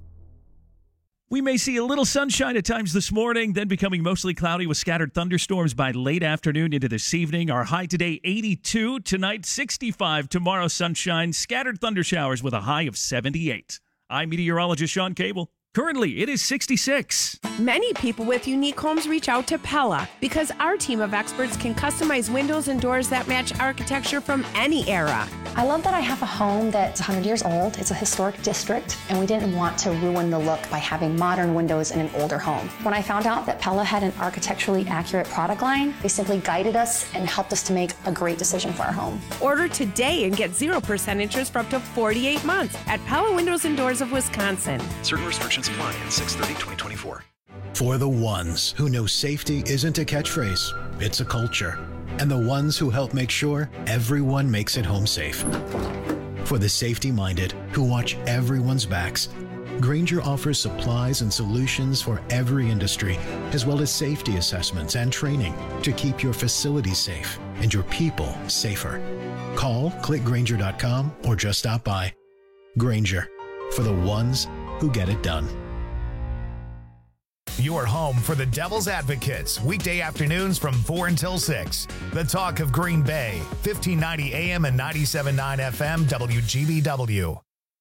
We may see a little sunshine at times this morning, then becoming mostly cloudy with scattered thunderstorms by late afternoon into this evening. Our high today, eighty-two. Tonight, sixty-five. Tomorrow, sunshine. Scattered thunder showers with a high of seventy-eight. I'm meteorologist Sean Cable. Currently, it is sixty-six. Many people with unique homes reach out to Pella because our team of experts can customize windows and doors that match architecture from any era. I love that I have a home that's one hundred years old. It's a historic district, and we didn't want to ruin the look by having modern windows in an older home. When I found out that Pella had an architecturally accurate product line, they simply guided us and helped us to make a great decision for our home. Order today and get zero percent interest for up to forty-eight months at Pella Windows and Doors of Wisconsin. Certain restrictions apply in six thirty twenty twenty-four. For the ones who know safety isn't a catchphrase, it's a culture. And the ones who help make sure everyone makes it home safe. For the safety-minded who watch everyone's backs, Grainger offers supplies and solutions for every industry, as well as safety assessments and training to keep your facilities safe and your people safer. Call, click Grainger dot com, or just stop by. Grainger, for the ones who get it done. Your home for the Devil's Advocates, weekday afternoons from four until six. The Talk of Green Bay, fifteen ninety A M and ninety-seven point nine F M, W G B W.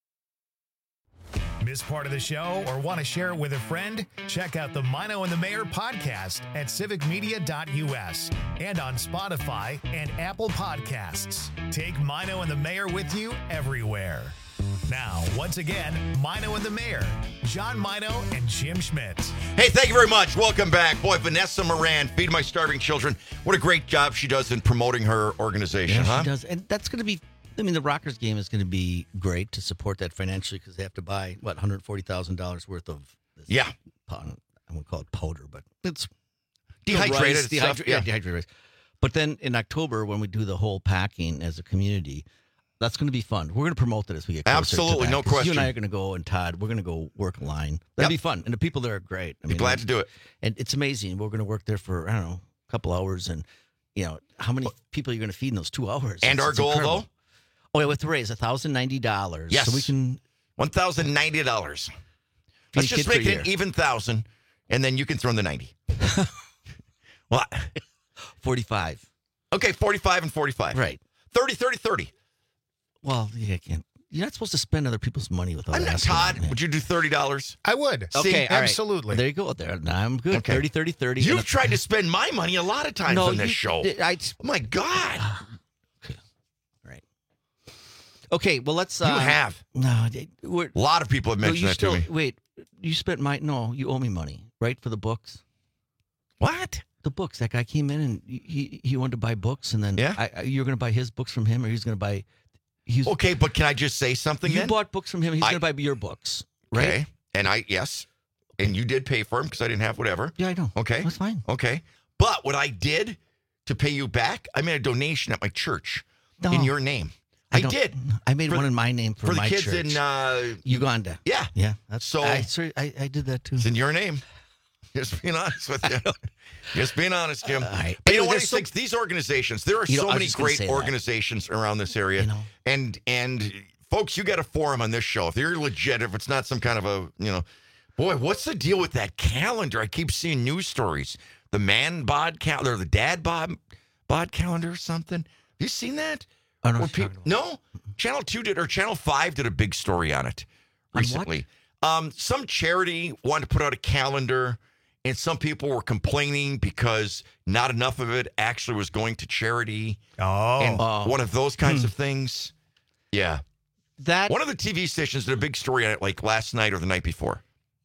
Miss part of the show or want to share it with a friend? Check out the Mino and the Mayor podcast at civic media dot U S and on Spotify and Apple Podcasts. Take Mino and the Mayor with you everywhere. Now, once again, Mino and the Mayor, John Mino and Jim Schmidt. Hey, thank you very much. Welcome back. Boy, Vanessa Moran, Feed My Starving Children. What a great job she does in promoting her organization, Yeah, huh? she does. And that's going to be, I mean, the Rockers game is going to be great to support that financially because they have to buy, what, one hundred forty thousand dollars worth of this Yeah. powder. I won't call it powder, but it's Dehydrated rice, stuff, dehydra- yeah. yeah, dehydrated rice. But then in October, when we do the whole packing as a community, that's going to be fun. We're going to promote that as we get closer. Absolutely, to that, no 'cause You and question. I are going to go, and Todd, we're going to go work a line. That'd Yep. be fun. And the people there are great. I Be glad to do it. And it's amazing. We're going to work there for, I don't know, a couple hours. And, you know, how many people are you going to feed in those two hours? And It's- our it's goal, incredible. though? Oh, yeah, we have to raise one thousand ninety dollars. Yes. So we can. one thousand ninety dollars. Feed Let's a just kid for make a it an year. even thousand, and then you can throw in the ninety. What? forty-five. Okay, forty-five and forty-five. Right. thirty, thirty, thirty. Well, yeah, I can't. You're not supposed to spend other people's money without I'm not asking Todd. them, yeah. Would you do thirty dollars? I would. Okay, See, all right. absolutely. There you go. There, I'm good. Okay. thirty, thirty, thirty. You've And a- tried to spend my money a lot of times No, on this you- show. I, Oh, my God. Okay, well, let's. Uh, You have. No, we're, A lot of people have no, mentioned you that still, to me. Wait, you spent my. No, you owe me money, right, for the books? What? The books. That guy came in and he he wanted to buy books, and then Yeah? I, I, you're going to buy his books from him, or he's going to buy. He's, Okay, but can I just say something you then? bought books from him. He's I- going to buy your books, right? Okay. And I, yes. And you did pay for them because I didn't have whatever. Yeah, I know. Okay. That's fine. Okay. But what I did to pay you back, I made a donation at my church No. in your name. I, don't- did. I made For- one in my name for, For the my kids church. in uh, Uganda. Yeah. Yeah, that's So- I, sorry, I I did that too. It's in your name. Just being honest with you. Just being honest, Jim. All right. But you know Anyway, what? there's These, so- things, these organizations, there are You know, so I was many just gonna great say that. organizations around this area. You know. And and folks, you got a forum on this show. If you're legit, if it's not some kind of a, you know, boy, what's the deal with that calendar? I keep seeing news stories. The man bod calendar, the dad bod bod calendar or something. Have you seen that? I don't know Where what you're peop- no, Channel Two did, or Channel Five did a big story on it On what? recently. Um, some charity wanted to put out a calendar, and some people were complaining because not enough of it actually was going to charity. Oh. and Oh. one of those kinds Hmm. of things. Yeah, That, one of the T V stations did a big story on it, like last night or the night before.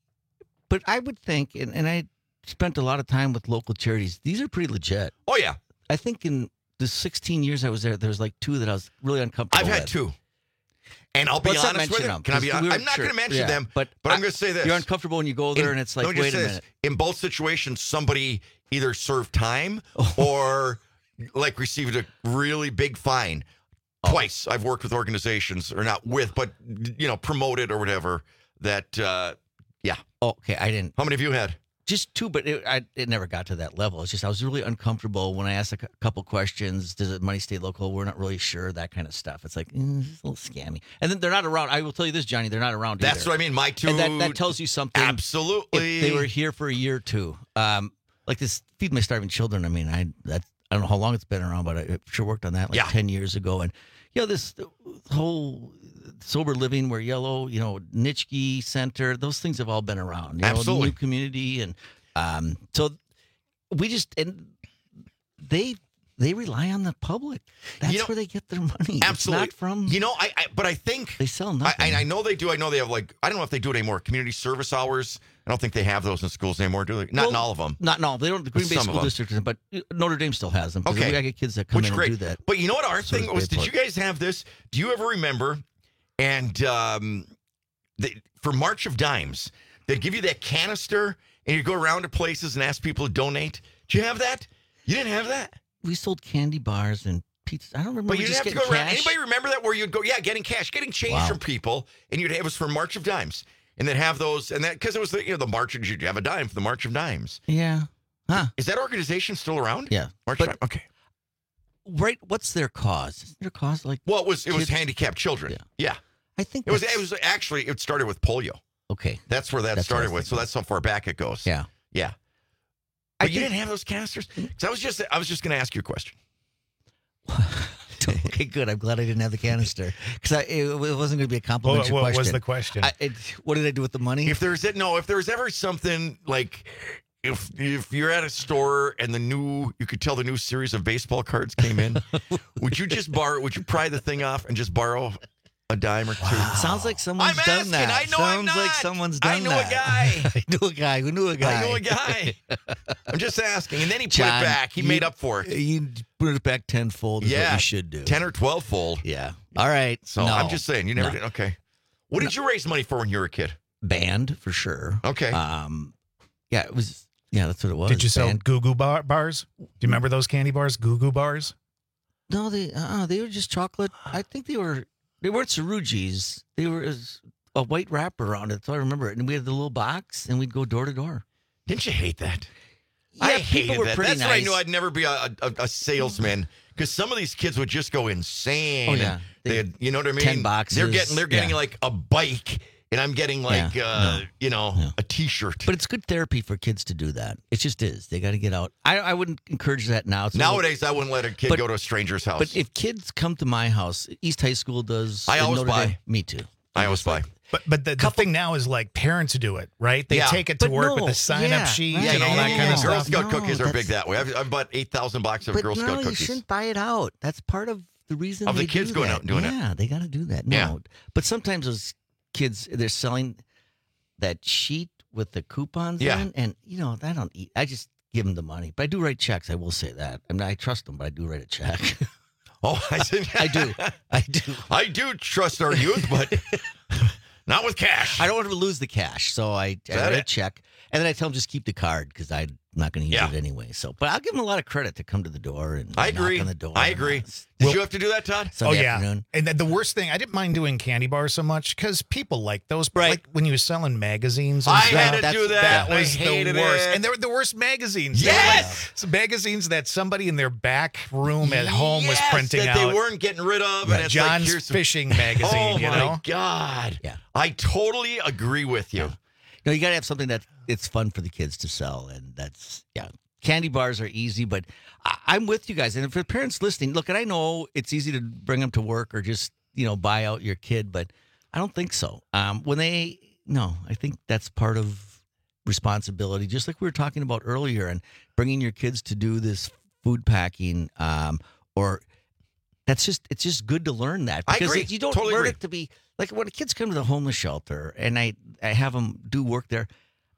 but I would think, and, and I spent a lot of time with local charities. These are pretty legit. Oh yeah, I think in the sixteen years I was there, there was like two that I was really uncomfortable. I've had with. two, and I'll be Let's not honest with mention you. them, Can I be? 'cause honest? we were- I'm not sure, going to mention yeah, them, but but I'm I- going to say this: You're uncomfortable when you go there, In- and it's like, let me just wait a say minute. this. In both situations, somebody either served time or like received a really big fine. Oh. Twice I've worked with organizations, or not with, but you know, promoted or whatever. That uh, yeah. Oh, okay, I didn't. How many have you had? Just two, but it, I, it never got to that level. It's just I was really uncomfortable when I asked a cou- couple questions. Does the money stay local? We're not really sure. That kind of stuff. It's like mm, it's a little scammy. And then they're not around. I will tell you this, Johnny. They're not around. That's either. what I mean. My two. And that, that tells you something. Absolutely. If they were here for a year or two. Um, like this Feed My Starving Children. I mean, I that I don't know how long it's been around, but I sure worked on that like Yeah. ten years ago. And you know, this whole sober living where Yellow, you know, Nitschke Center, those things have all been around. You know, Absolutely. New Community, and um, so we just and they they rely on the public. That's You know, where they get their money. Absolutely. It's not from You know, I, I but I think they sell I, nothing. I I know they do. I know they have like I don't know if they do it anymore. Community service hours. I don't think they have those in schools anymore, do they? Not in Well, all of them. Not in all. They don't. The Green Bay Some of School them. District isn't, but Notre Dame still has them. 'cause Okay. we got kids that come Which in great. and do that. But you know what our So thing does was? Did Bayport. you guys have this? Do you ever remember? And um, they, for March of Dimes, they'd give you that canister, and you'd go around to places and ask people to donate. Did you have that? You didn't have that. We sold candy bars and pizza. I don't remember. But you just didn't have to getting go around. cash. Anybody remember that? Where you'd go, yeah, getting cash, getting change Wow. from people, and you'd it was for March of Dimes, and then have those, and that because it was the you know the March, you'd have a dime for the March of Dimes. Yeah. Huh. Is that organization still around? Yeah. March But- of Dimes. Okay. Right. What's their cause? Isn't their cause like? Well, it was it was kids- handicapped children. Yeah. Yeah. I think It was that's- it was actually it started with polio. Okay. That's where that That's what I started was with. So that's how far back it goes. Yeah. Yeah. I But you think- didn't have those canisters? Because I was just I was just going to ask you a question. Okay, good. I'm glad I didn't have the canister because it, it wasn't going to be a complimentary What- what question. was the question? I, it, what did I do with the money? If there's no, if there's ever something like if if you're at a store and the new you could tell the new series of baseball cards came in, would you just borrow? Would you pry the thing off and just borrow a dime or two? Sounds like someone's I'm done asking. that. I know Sounds I'm not. like someone's done I know that. a guy. I knew a guy who knew a guy. I know a guy. I'm just asking. And then he put John, it back. He you- made up for it. You put it back tenfold is what Yeah, you should do. ten or twelve fold. Yeah. All right. So No. I'm just saying, you never No. did. Okay. What did you raise money for when you were a kid? Band for sure. Okay. Um, yeah, it was. Yeah, that's what it was. Did you sell Band. Goo Goo bar- bars? Do you remember those candy bars, Goo Goo bars? No, they uh, they were just chocolate. I think they were they weren't Cerugis. They were as- a white wrapper around it. So I remember it. And we had the little box, and we'd go door to door. Didn't you hate that? Yeah, I people hated were that. pretty That's why I nice. knew I'd never be a, a, a salesman because some of these kids would just go insane. Oh, yeah. And They had, you know what I mean? ten boxes. They're getting they're getting Yeah. like a bike, and I'm getting like Yeah. uh, No. you know No. a T-shirt. But it's good therapy for kids to do that. It just is. They got to get out. I, I wouldn't encourage that now. It's a little- Nowadays, I wouldn't let a kid But- go to a stranger's house. But if kids come to my house, East High School does. I in always Notre buy. Dame- Me too. I always buy. But but the, the thing now is like parents do it, right? They Yeah. take it to But work no, with a sign up yeah, sheet right. and all Yeah, that yeah, kind yeah. of Girl stuff. Scout No, cookies are big that's- that way. I've, I've bought eight thousand boxes of But Girl no, Scout you cookies. shouldn't buy it out. That's part of the reason Of the they kids do going that. out and doing it. Yeah, they got to do that. No, Yeah. but sometimes those kids they're selling that sheet with the coupons Yeah. in, and you know I don't eat. I just give them the money, but I do write checks. I will say that. I mean, I trust them, but I do write a check. Oh, I said, I do. I do. I do trust our youth, but not with cash. I don't want to lose the cash, so I, I that write a it? check, and then I tell them just keep the card because I'm not going to use Yeah. it anyway. So, but I'll give them a lot of credit to come to the door and I knock agree. on the door. I and agree. all. Did Well- you have to do that, Todd? Oh Sunday yeah, afternoon. and then the worst thing, I didn't mind doing candy bars so much because people like those. Right. Like when you were selling magazines, and I stuff, had to that's- do that. That I was the hated worst, it. and they were the worst magazines. They were like Yes! some magazines that somebody in their back room at home was Yes, printing that out. they weren't getting rid of. Right, And it's John's like, here's some- Fishing Magazine. Oh you my know, God! Yeah. I totally agree with you. No, you got to have something that it's fun for the kids to sell, and that's yeah. Candy bars are easy, but I, I'm with you guys. And for parents listening, look, and I know it's easy to bring them to work or just you know buy out your kid, but I don't think so. Um, when they no, I think that's part of responsibility, just like we were talking about earlier, and bringing your kids to do this food packing, um, or that's just it's just good to learn that I because agree. you don't Totally learn agree. it to be like when the kids come to the homeless shelter and I I have them do work there.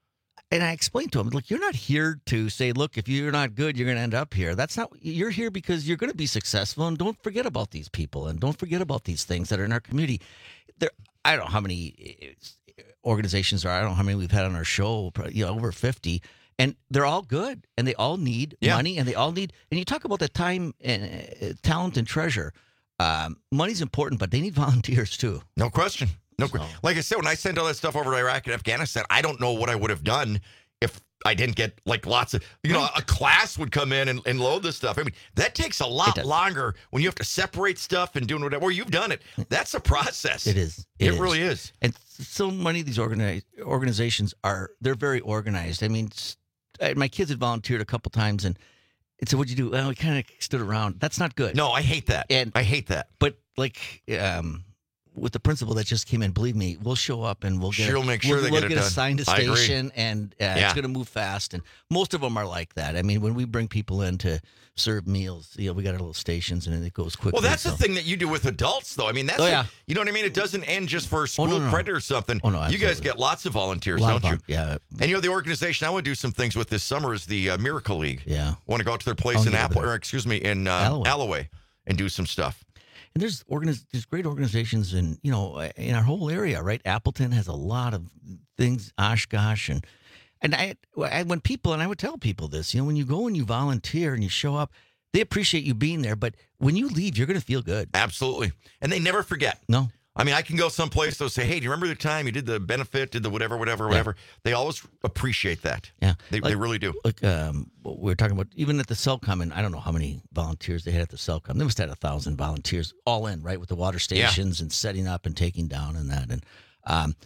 And I explained to them, look, you're not here to say, look, if you're not good, you're going to end up here. That's not, you're here because you're going to be successful. And don't forget about these people and don't forget about these things that are in our community. There, I don't know how many organizations there are. I don't know how many we've had on our show, probably, you know, over fifty. And they're all good and they all need Yeah. money and they all need, and you talk about the time and uh, talent and treasure. Um, money's important, but they need volunteers too. No question. No, que- So- like I said, when I sent all that stuff over to Iraq and Afghanistan, I don't know what I would have done if I didn't get like lots of, you know, a class would come in and, and load this stuff. I mean, that takes a lot does. longer when you have to separate stuff and doing whatever. Well, you've done it. That's a process. It is. It, is. really is. And so many of these organi- organizations are, they're very organized. I mean, s- uh, my kids had volunteered a couple times and it said, what'd you do? Well, we kind of stood around. That's not good. No, I hate that. And I hate that. But like, um, with the principal that just came in, believe me, we'll show up and we'll get. She'll make sure we'll, they we'll get it get done. assigned a I agree. station, and uh, Yeah. it's going to move fast. And most of them are like that. I mean, when we bring people in to serve meals, you know, we got our little stations, and it goes quickly. Well, that's so. the thing that you do with adults, though. I mean, that's Oh, a- yeah. you know what I mean. It doesn't end just for school no, no. credit or something. Oh, no, you guys absolutely. get lots of volunteers, A lot don't of you? fun. Yeah. And you know the organization I want to do some things with this summer is the uh, Miracle League. Yeah. Want to go out to their place I'll in get over Apple, there. or excuse me, in uh, Alloway. Alloway, and do some stuff. And there's organiz- there's great organizations in you know in our whole area, right? Appleton has a lot of things, Oshkosh, and and I, I when people and I would tell people this, you know, when you go and you volunteer and you show up, they appreciate you being there, but when you leave, you're going to feel good. Absolutely, and they never forget. No. I mean, I can go someplace, they'll say, hey, do you remember the time you did the benefit, did the whatever, whatever, whatever? They always appreciate that. Yeah. They, Like- they really do. Like um, what we were talking about, even at the Cellcom, and I don't know how many volunteers they had at the Cellcom. They must have had a thousand volunteers all in, right, with the water stations and setting up and taking down and that. And um,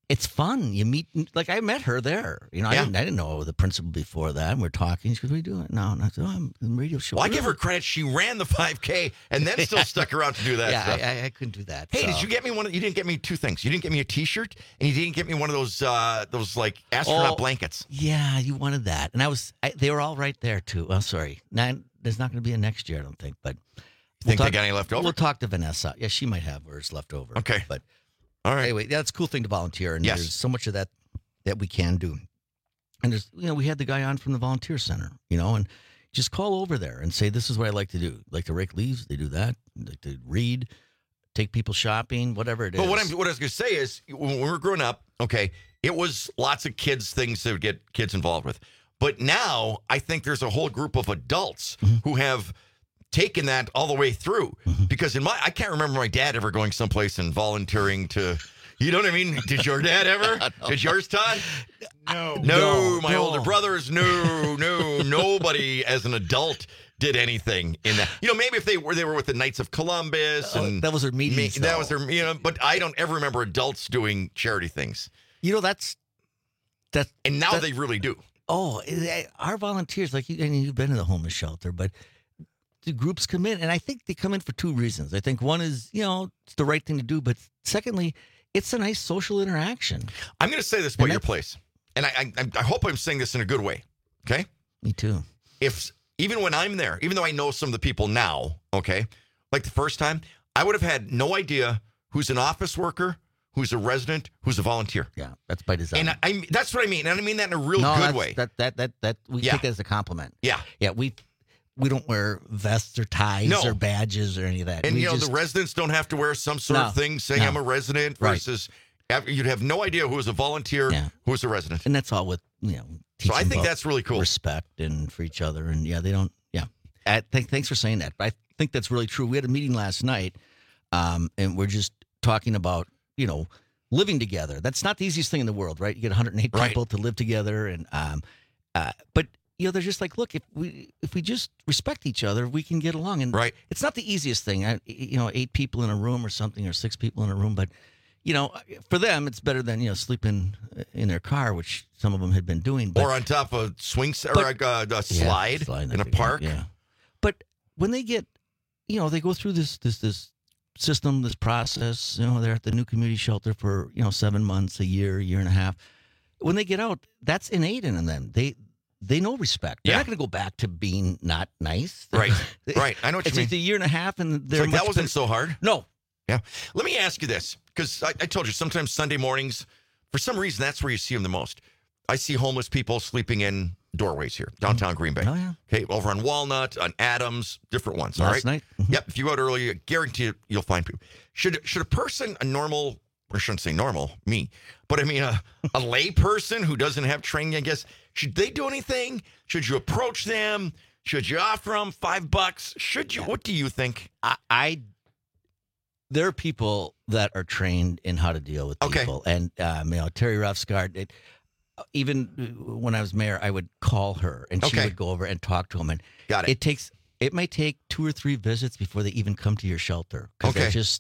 It's fun. You meet, like I met her there. You know, I, Yeah. didn't, I didn't know the principal before that. And we're talking. She goes, "What are you doing?" No, and I said, "Oh, I'm in the radio show." Well, I give her credit. She ran the five K and then still stuck around to do that Yeah, stuff. I, I, I couldn't do that. Hey, so. did you get me one? Of, you didn't get me two things. You didn't get me a T-shirt, and you didn't get me one of those uh, those like astronaut Oh, blankets. Yeah, you wanted that, and I was. I, they were all right there too. Oh, sorry. Now, there's not going to be a next year, I don't think. But Think they got any left over? We'll talk to Vanessa. Yeah, she might have hers left over. Okay, but all right. Anyway, that's a cool thing to volunteer, and Yes. there's so much of that that we can do. And there's, you know, we had the guy on from the volunteer center, you know, and just call over there and say, "This is what I like to do. Like to rake leaves, they do that. Like to read, take people shopping, whatever it is." But what I'm what I was going to say is, when we were growing up, okay, it was lots of kids things to get kids involved with. But now I think there's a whole group of adults Mm-hmm. who have taken that all the way through. Because in my, I can't remember my dad ever going someplace and volunteering to. You know what I mean? Did your dad ever? No. Did yours, Todd? No. No, No, my no. older brothers, no, no, nobody as an adult did anything in that. You know, maybe if they were they were with the Knights of Columbus Oh, and that was their meetings, that though. was their, you know, but I don't ever remember adults doing charity things. You know, that's that. And now that- they really do. Oh, eh, our volunteers, like you, and you've been in the homeless shelter, but the groups come in, and I think they come in for two reasons. I think one is, you know, it's the right thing to do, but secondly, it's a nice social interaction. I'm going to say this about your place, and I, I I hope I'm saying this in a good way. Okay. Me too. If even when I'm there, even though I know some of the people now, okay, like the first time, I would have had no idea who's an office worker, who's a resident, who's a volunteer. Yeah, that's by design. And I, I that's what I mean, and I mean that in a real no, good that's- way. That that that that we Yeah. take that as a compliment. Yeah. Yeah, we we don't wear vests or ties No. or badges or any of that. And we you know, just, the residents don't have to wear some sort No, of thing saying no. I'm a resident Right. versus you'd have no idea who was a volunteer, who was a resident. and that's all with you know. So I teaching think about that's really cool. Respect and for each other, and yeah, they don't. Yeah, I think, thanks for saying that. But I think that's really true. We had a meeting last night, um, and we're just talking about you know living together. That's not the easiest thing in the world, right? You get one hundred eight Right. people to live together, and um, uh, but you know they're just like, look, if we if we just respect each other, we can get along. And right. it's not the easiest thing. I, you know, eight people in a room or something, or six people in a room, but. You know, for them, it's better than, you know, sleeping in their car, which some of them had been doing. But, or on top of a swing s- or but- a, a Yeah, slide slide, in a that'd be great, park. Yeah. But when they get, you know, they go through this this this system, this process, you know, they're at the new community shelter for, you know, seven months, a year, year and a half. When they get out, that's innate in them. They they know respect. They're Yeah. not going to go back to being not nice. Right, right. I know what you it's mean. It's a year and a half, and It's they're like that much wasn't better- so hard. No. Yeah. Let me ask you this, because I, I told you sometimes Sunday mornings, for some reason, that's where you see them the most. I see homeless people sleeping in doorways here, downtown Green Bay. Oh, yeah. Okay, over on Walnut, on Adams, different ones. all Last right. night? Mm-hmm. Yep. If you go out early, I guarantee you, you'll find people. Should should a person, a normal, or I shouldn't say normal, me, but I mean a, a lay person who doesn't have training, I guess, should they do anything? Should you approach them? Should you offer them five bucks? Should you? What do you think? I, I there are people that are trained in how to deal with Okay. people, and um, you know Terry Ruffsgard. It, even when I was mayor, I would call her, and she Okay. would go over and talk to them. And Got it. It takes it may take two or three visits before they even come to your shelter. 'Cause Okay. they're just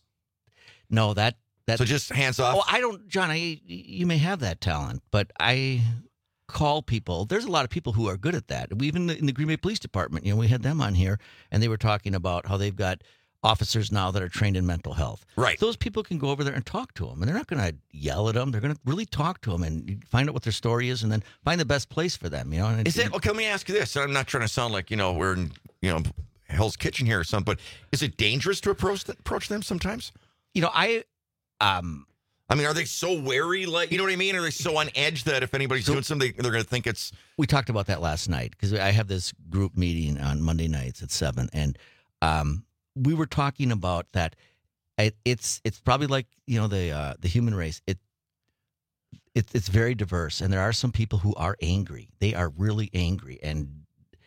no that that. So just hands off? Oh, I don't, John. I you may have that talent, but I call people. There's a lot of people who are good at that. We even in the Green Bay Police Department, you know, we had them on here, and they were talking about how they've got officers now that are trained in mental health. Right. Those people can go over there and talk to them, and they're not going to yell at them. They're going to really talk to them and find out what their story is, and then find the best place for them. You know. And Is it okay? Let me ask you this. I'm not trying to sound like you know we're in you know Hell's Kitchen here or something, but is it dangerous to approach th- approach them sometimes? You know, I um, I mean, are they so wary? Like, you know what I mean? Are they so on edge that if anybody's doing something, they're going to think it's We talked about that last night because I have this group meeting on Monday nights at seven, and um, we were talking about that. It, it's it's probably like you know the uh, the human race. It, it it's very diverse, and there are some people who are angry. They are really angry and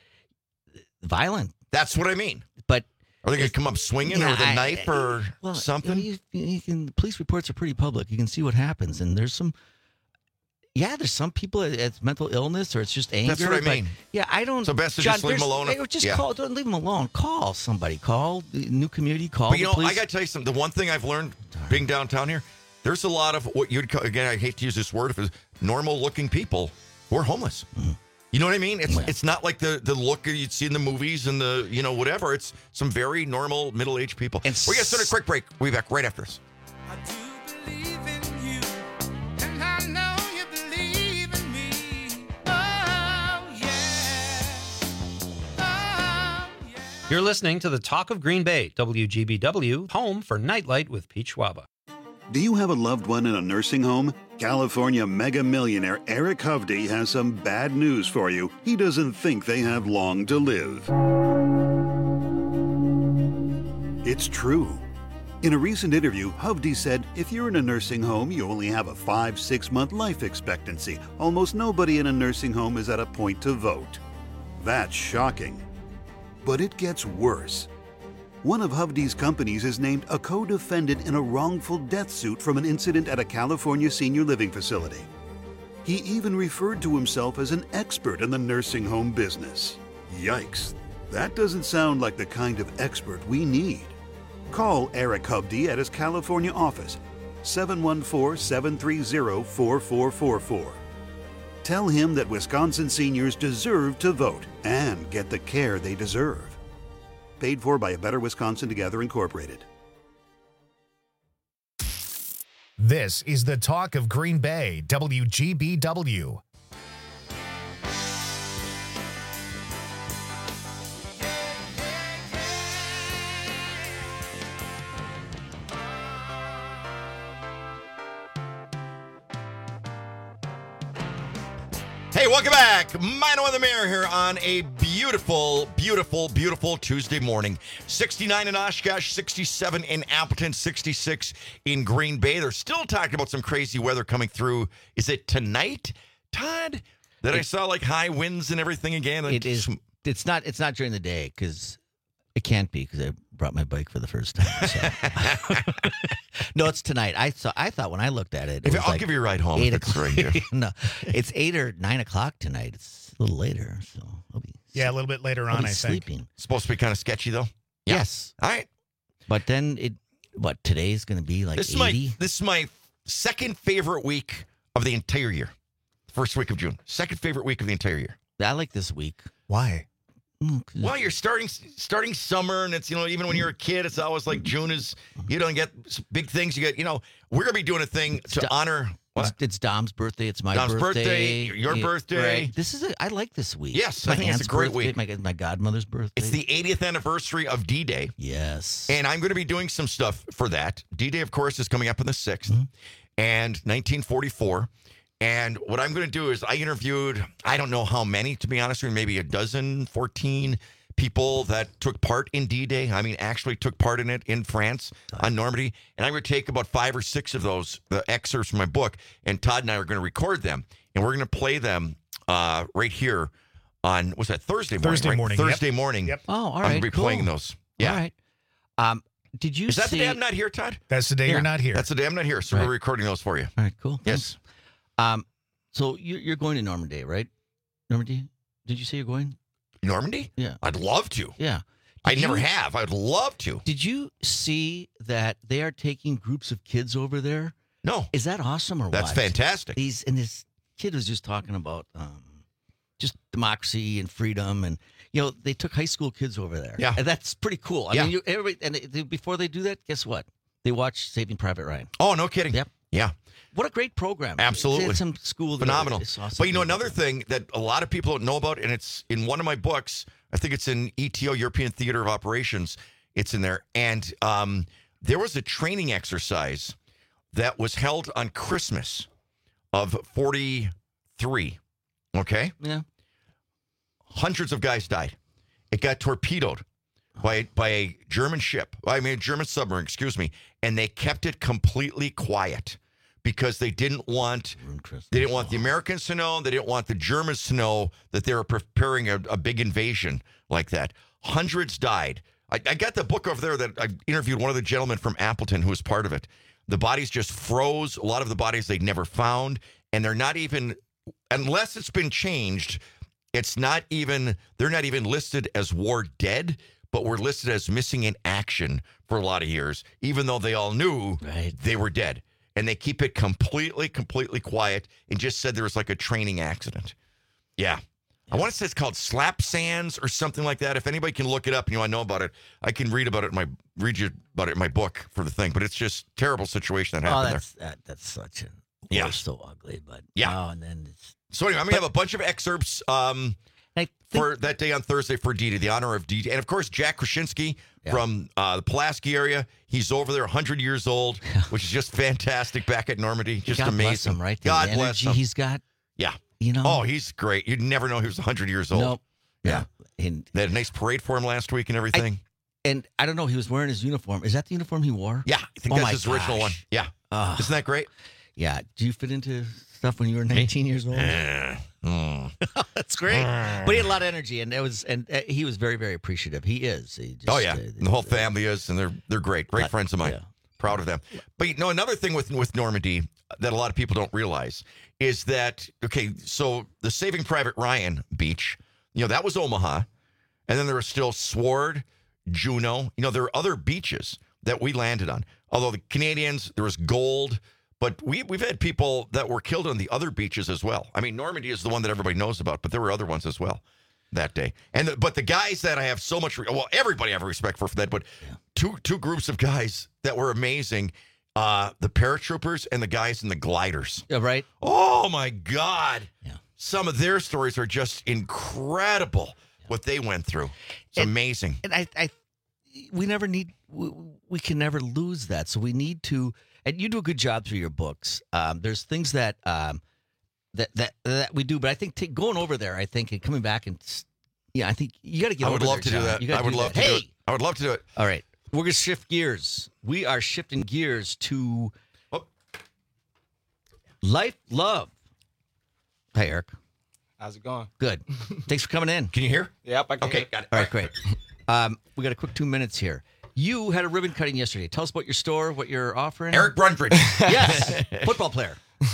violent. That's what I mean. But are they going to come up swinging or Yeah, with a I- knife or well, something? You, you, you can. The police reports are pretty public. You can see what happens, and there's some. Yeah, there's some people. It's mental illness, or it's just anger. That's what I but- mean. Yeah, I don't. So best to John, just leave 'em there's- alone if- hey, Just yeah. call. Don't leave them alone. Call somebody. Call the new community. Call But you the know, police. I got to tell you something. The one thing I've learned being downtown here, there's a lot of what you'd call, again, I hate to use this word, if it's normal-looking people who are homeless. Mm-hmm. You know what I mean? It's Yeah. it's not like the, the look you'd see in the movies and the, you know, whatever. It's some very normal middle-aged people. And We're going to start a quick break. We'll be back right after this. And I know you believe in me. Oh, yeah. Oh, yeah. You're listening to the Talk of Green Bay, W G B W, home for Nightlight with Pete Schwaba. Do you have a loved one in a nursing home? California mega millionaire Eric Hovde has some bad news for you. He doesn't think they have long to live. It's true. In a recent interview, Hovde said, if you're in a nursing home, you only have a five, six month life expectancy. Almost nobody in a nursing home is at a point to vote. That's shocking. But it gets worse. One of Hovde's companies is named a co-defendant in a wrongful death suit from an incident at a California senior living facility. He even referred to himself as an expert in the nursing home business. Yikes. That doesn't sound like the kind of expert we need. Call Eric Hovde at his California office, seven one four, seven three zero, four four four four. Tell him that Wisconsin seniors deserve to vote and get the care they deserve. Paid for by A Better Wisconsin Together Incorporated. This is the Talk of Green Bay, W G B W. Hey, welcome back. Mino and the Mayor here on a beautiful, beautiful, beautiful Tuesday morning. sixty-nine in Oshkosh, sixty-seven in Appleton, sixty-six in Green Bay. They're still talking about some crazy weather coming through. Is it tonight, Todd? That it, I saw like high winds and everything again. It is. It's not. It's not during the day because it can't be because I brought my bike for the first time. So. No, it's tonight. I saw. I thought when I looked at it, it if was I'll like give you a ride home. Eight if it's right here. No, it's eight or nine o'clock tonight. It's a little later, so I'll be. Yeah, a little bit later on. I sleeping. think. Supposed to be kind of sketchy though. Yeah. Yes. All right. But then it. What today's going to be like this eighty? Is my, this is my second favorite week of the entire year. First week of June. Second favorite week of the entire year. I like this week. Why? Well, you're starting starting summer, and it's, you know, even when you're a kid, it's always like June is, you don't get big things. You get, you know, we're going to be doing a thing to Do- honor. What? It's, it's Dom's birthday. It's my Dom's birthday. birthday, your Yeah, birthday. right. This is a, I like this week. Yes, my I think it's a aunt's great birthday, week. My, my godmother's birthday. It's the eightieth anniversary of D-Day. Yes. And I'm going to be doing some stuff for that. D-Day, of course, is coming up on the sixth, Mm-hmm. and nineteen forty-four. And what I'm going to do is I interviewed, I don't know how many, to be honest with you, maybe a dozen, fourteen people that took part in D-Day. I mean, actually took part in it in France on Normandy. And I'm going to take about five or six of those the excerpts from my book, and Todd and I are going to record them, and we're going to play them uh, right here on, what's that, Thursday morning? Thursday right? morning, Thursday yep. morning. Yep. Oh, all I'm right. going to be cool. playing those. Yeah. All right. Um, did you Is that see? the day I'm not here, Todd? That's the day Yeah. you're not here. That's the day I'm not here, so Right. we're recording those for you. All right. Cool. Yes. Um, so you're you're going to Normandy, right? Normandy? Did you say you're going? Normandy? Yeah. I'd love to. Yeah. I Did never you- have. I'd love to. Did you see that they are taking groups of kids over there? No. Is that awesome or That's what? fantastic. These and this kid was just talking about um, just democracy and freedom, and you know they took high school kids over there. Yeah. and that's pretty cool. I Yeah. mean, you, everybody, and they, before they do that, guess what? They watch Saving Private Ryan. Oh, no kidding. Yep. Yeah. What a great program! Absolutely. They had some school that Phenomenal. is awesome. But you know, another thing that a lot of people don't know about, and it's in one of my books, I think it's in E T O, European Theater of Operations, it's in there. And um, there was a training exercise that was held on Christmas of forty-three. Okay? Yeah. Hundreds of guys died. It got torpedoed by, by a German ship, I mean, a German submarine, excuse me, and they kept it completely quiet because they didn't want they didn't want the Americans to know, they didn't want the Germans to know that they were preparing a, a big invasion like that. Hundreds died. I, I got the book over there that I interviewed one of the gentlemen from Appleton who was part of it. The bodies just froze. A lot of the bodies they'd never found, and they're not even, unless it's been changed, it's not even, they're not even listed as war dead, but were listed as missing in action for a lot of years, even though they all knew Right. they were dead. and they keep it completely, completely quiet and just said there was like a training accident. Yeah. I want to say it's called Slap Sands or something like that. If anybody can look it up and you want to know about it, I can read about it in my read you about it in my book for the thing. But it's just a terrible situation that Oh, happened that's there. that, that's such a Yeah. yeah. so ugly, but Yeah. oh, and then it's So anyway, I'm gonna have a bunch of excerpts um, for that day on Thursday for Didi, the honor of Didi, and of course Jack Krasinski Yeah. from uh, the Pulaski area. He's over there, one hundred years old, which is just fantastic. Back at Normandy, just God amazing. bless him, right? The God bless energy him. he's got. Yeah. You know. Oh, he's great. You'd never know he was one hundred years old. Nope. Yeah. And they had a nice parade for him last week and everything. And I don't know, he was wearing his uniform. Is that the uniform he wore? Yeah, I think Oh that's my his original one. gosh. Yeah. Ugh. Isn't that great? Yeah. Do you fit into stuff when you were nineteen years old? Mm. That's great. But he had a lot of energy, and it was, and uh, he was very, very appreciative. He is. He just, Oh yeah, uh, and the whole family is, and they're they're great, great Uh, friends of mine. yeah. Proud of them. But you know, another thing with with Normandy that a lot of people don't realize is that okay, so the Saving Private Ryan beach, you know, that was Omaha, and then there was still Sword, Juneau. You know, there are other beaches that we landed on. Although the Canadians, there was Gold. But we, we've had people that were killed on the other beaches as well. I mean, Normandy is the one that everybody knows about, but there were other ones as well that day. And the, But the guys that I have so much, well, everybody I have respect for for that, but two two groups of guys that were amazing, uh, the paratroopers and the guys in the gliders. Yeah, right. Oh, my God. Yeah. Some of their stories are just incredible, what they went through. It's And- amazing. And I, I, we never need, we, we can never lose that. So we need to, and you do a good job through your books. Um, there's things that, um, that, that, that we do, but I think take, going over there, I think, and coming back and, s- yeah, I think you got to get I over would love there, to do John. that. You gotta I would do love that. to do Hey! it. I would love to do it. All right. We're going to shift gears. We are shifting gears to life, love. Hey, Eric. How's it going? Good. Thanks for coming in. Can you hear? Yep, I can. Okay, got it. All right, great. Um, we got a quick two minutes here. You had a ribbon cutting yesterday. Tell us about your store, what you're offering. Eric Brundridge. Yes, football player.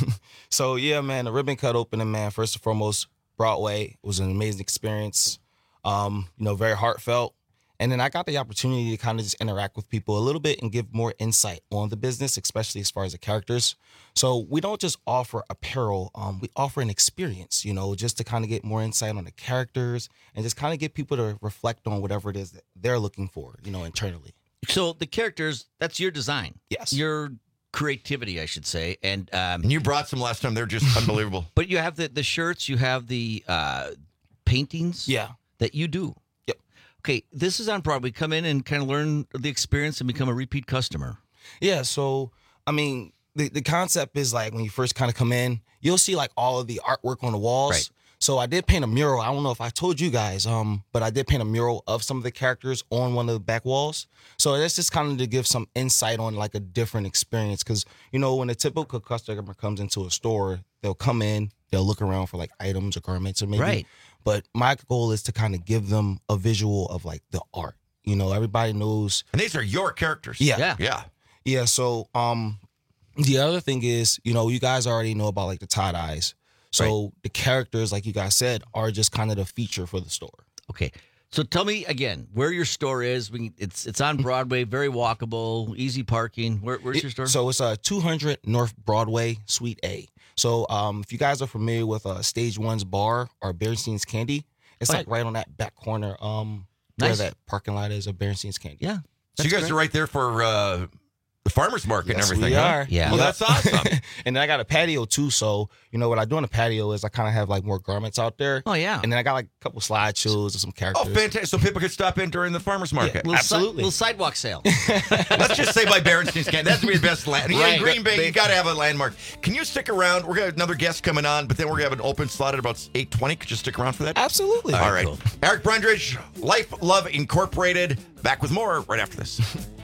So, yeah, man, the ribbon cut opening, man, first and foremost, Broadway was an amazing experience, um, you know, very heartfelt. And then I got the opportunity to kind of just interact with people a little bit and give more insight on the business, especially as far as the characters. So we don't just offer apparel, um, we offer an experience, you know, just to kind of get more insight on the characters and just kind of get people to reflect on whatever it is that they're looking for, you know, internally. So the characters, that's your design. Yes. Your creativity, I should say. And um, And you brought some last time. They're just unbelievable. but you have the, the shirts, you have the uh, paintings Yeah. that you do. Yep. Okay, this is on Broadway. Come in and kind of learn the experience and become a repeat customer. Yeah, so I mean, the, the concept is like when you first kind of come in, you'll see like all of the artwork on the walls. Right. So I did paint a mural. I don't know if I told you guys, um, but I did paint a mural of some of the characters on one of the back walls. So that's just kind of to give some insight on like a different experience. Because, you know, when a typical customer comes into a store, they'll come in, they'll look around for like items or garments or maybe. Right. But my goal is to kind of give them a visual of like the art. You know, everybody knows. And these are your characters. Yeah. Yeah. Yeah. Yeah, so um, the other thing is, you know, you guys already know about like the tie-dyes. So the characters, like you guys said, are just kind of the feature for the store. Okay. So tell me again where your store is. We can, it's it's on Broadway, very walkable, easy parking. Where, where's your store? So it's uh, two hundred North Broadway, Suite A. So um, if you guys are familiar with uh, Stage One's bar or Berenstein's Candy, it's Right. like right on that back corner um, Nice. where that parking lot is of Berenstein's Candy. Yeah. So you guys great. are right there for uh, the farmer's market Yes, and everything. we huh? are. Yeah. Well, Yep. that's awesome. And then I got a patio too. So, you know, what I do on the patio is I kind of have like more garments out there. Oh, yeah. And then I got like a couple slideshows and some characters. Oh, fantastic. So people could stop in during the farmer's market. Little si- absolutely. little sidewalk sale. Let's just say by Berenstein's Candy. That's going to be the best land. Yeah, Right. in Green Bay, you got to have a landmark. Can you stick around? We're going to have another guest coming on, but then we're going to have an open slot at about eight twenty. Could you stick around for that? Absolutely. All right. cool. Eric Brundridge, Life Love Incorporated. Back with more right after this.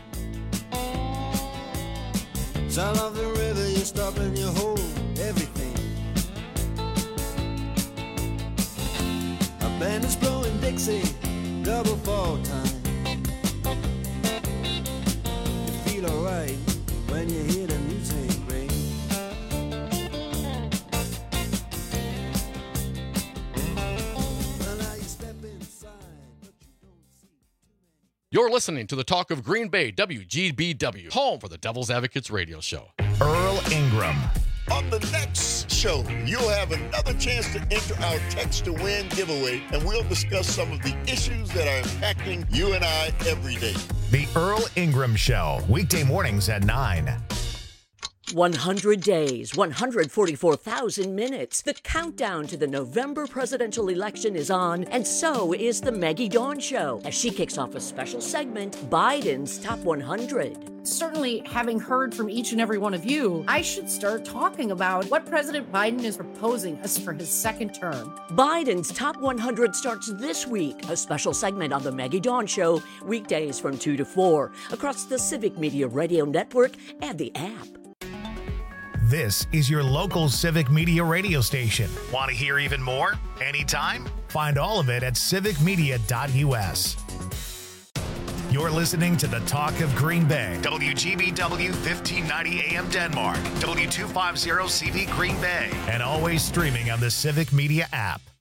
Sound of the river, you stop and you hold everything. A band is blowing Dixie, double fall time. You feel alright when you hear the music ring. Well, now you step inside, but you don't see too many. You're listening to the Talk of Green Bay, W G B W, home for the Devil's Advocates radio show. Earl Ingram. On the next show, you'll have another chance to enter our Text to Win giveaway, and we'll discuss some of the issues that are impacting you and I every day. The Earl Ingram Show, weekday mornings at nine. one hundred days, one hundred forty-four thousand minutes. The countdown to the November presidential election is on, and so is the Maggie Dawn Show, as she kicks off a special segment, Biden's Top one hundred. Certainly, having heard from each and every one of you, I should start talking about what President Biden is proposing us for his second term. Biden's Top one hundred starts this week, a special segment on the Maggie Dawn Show, weekdays from two to four, across the Civic Media Radio Network and the app. This is your local Civic Media radio station. Want to hear even more? Anytime? Find all of it at civic media dot u s. You're listening to the Talk of Green Bay. W G B W fifteen ninety A M Denmark. W two fifty C V Green Bay. And always streaming on the Civic Media app.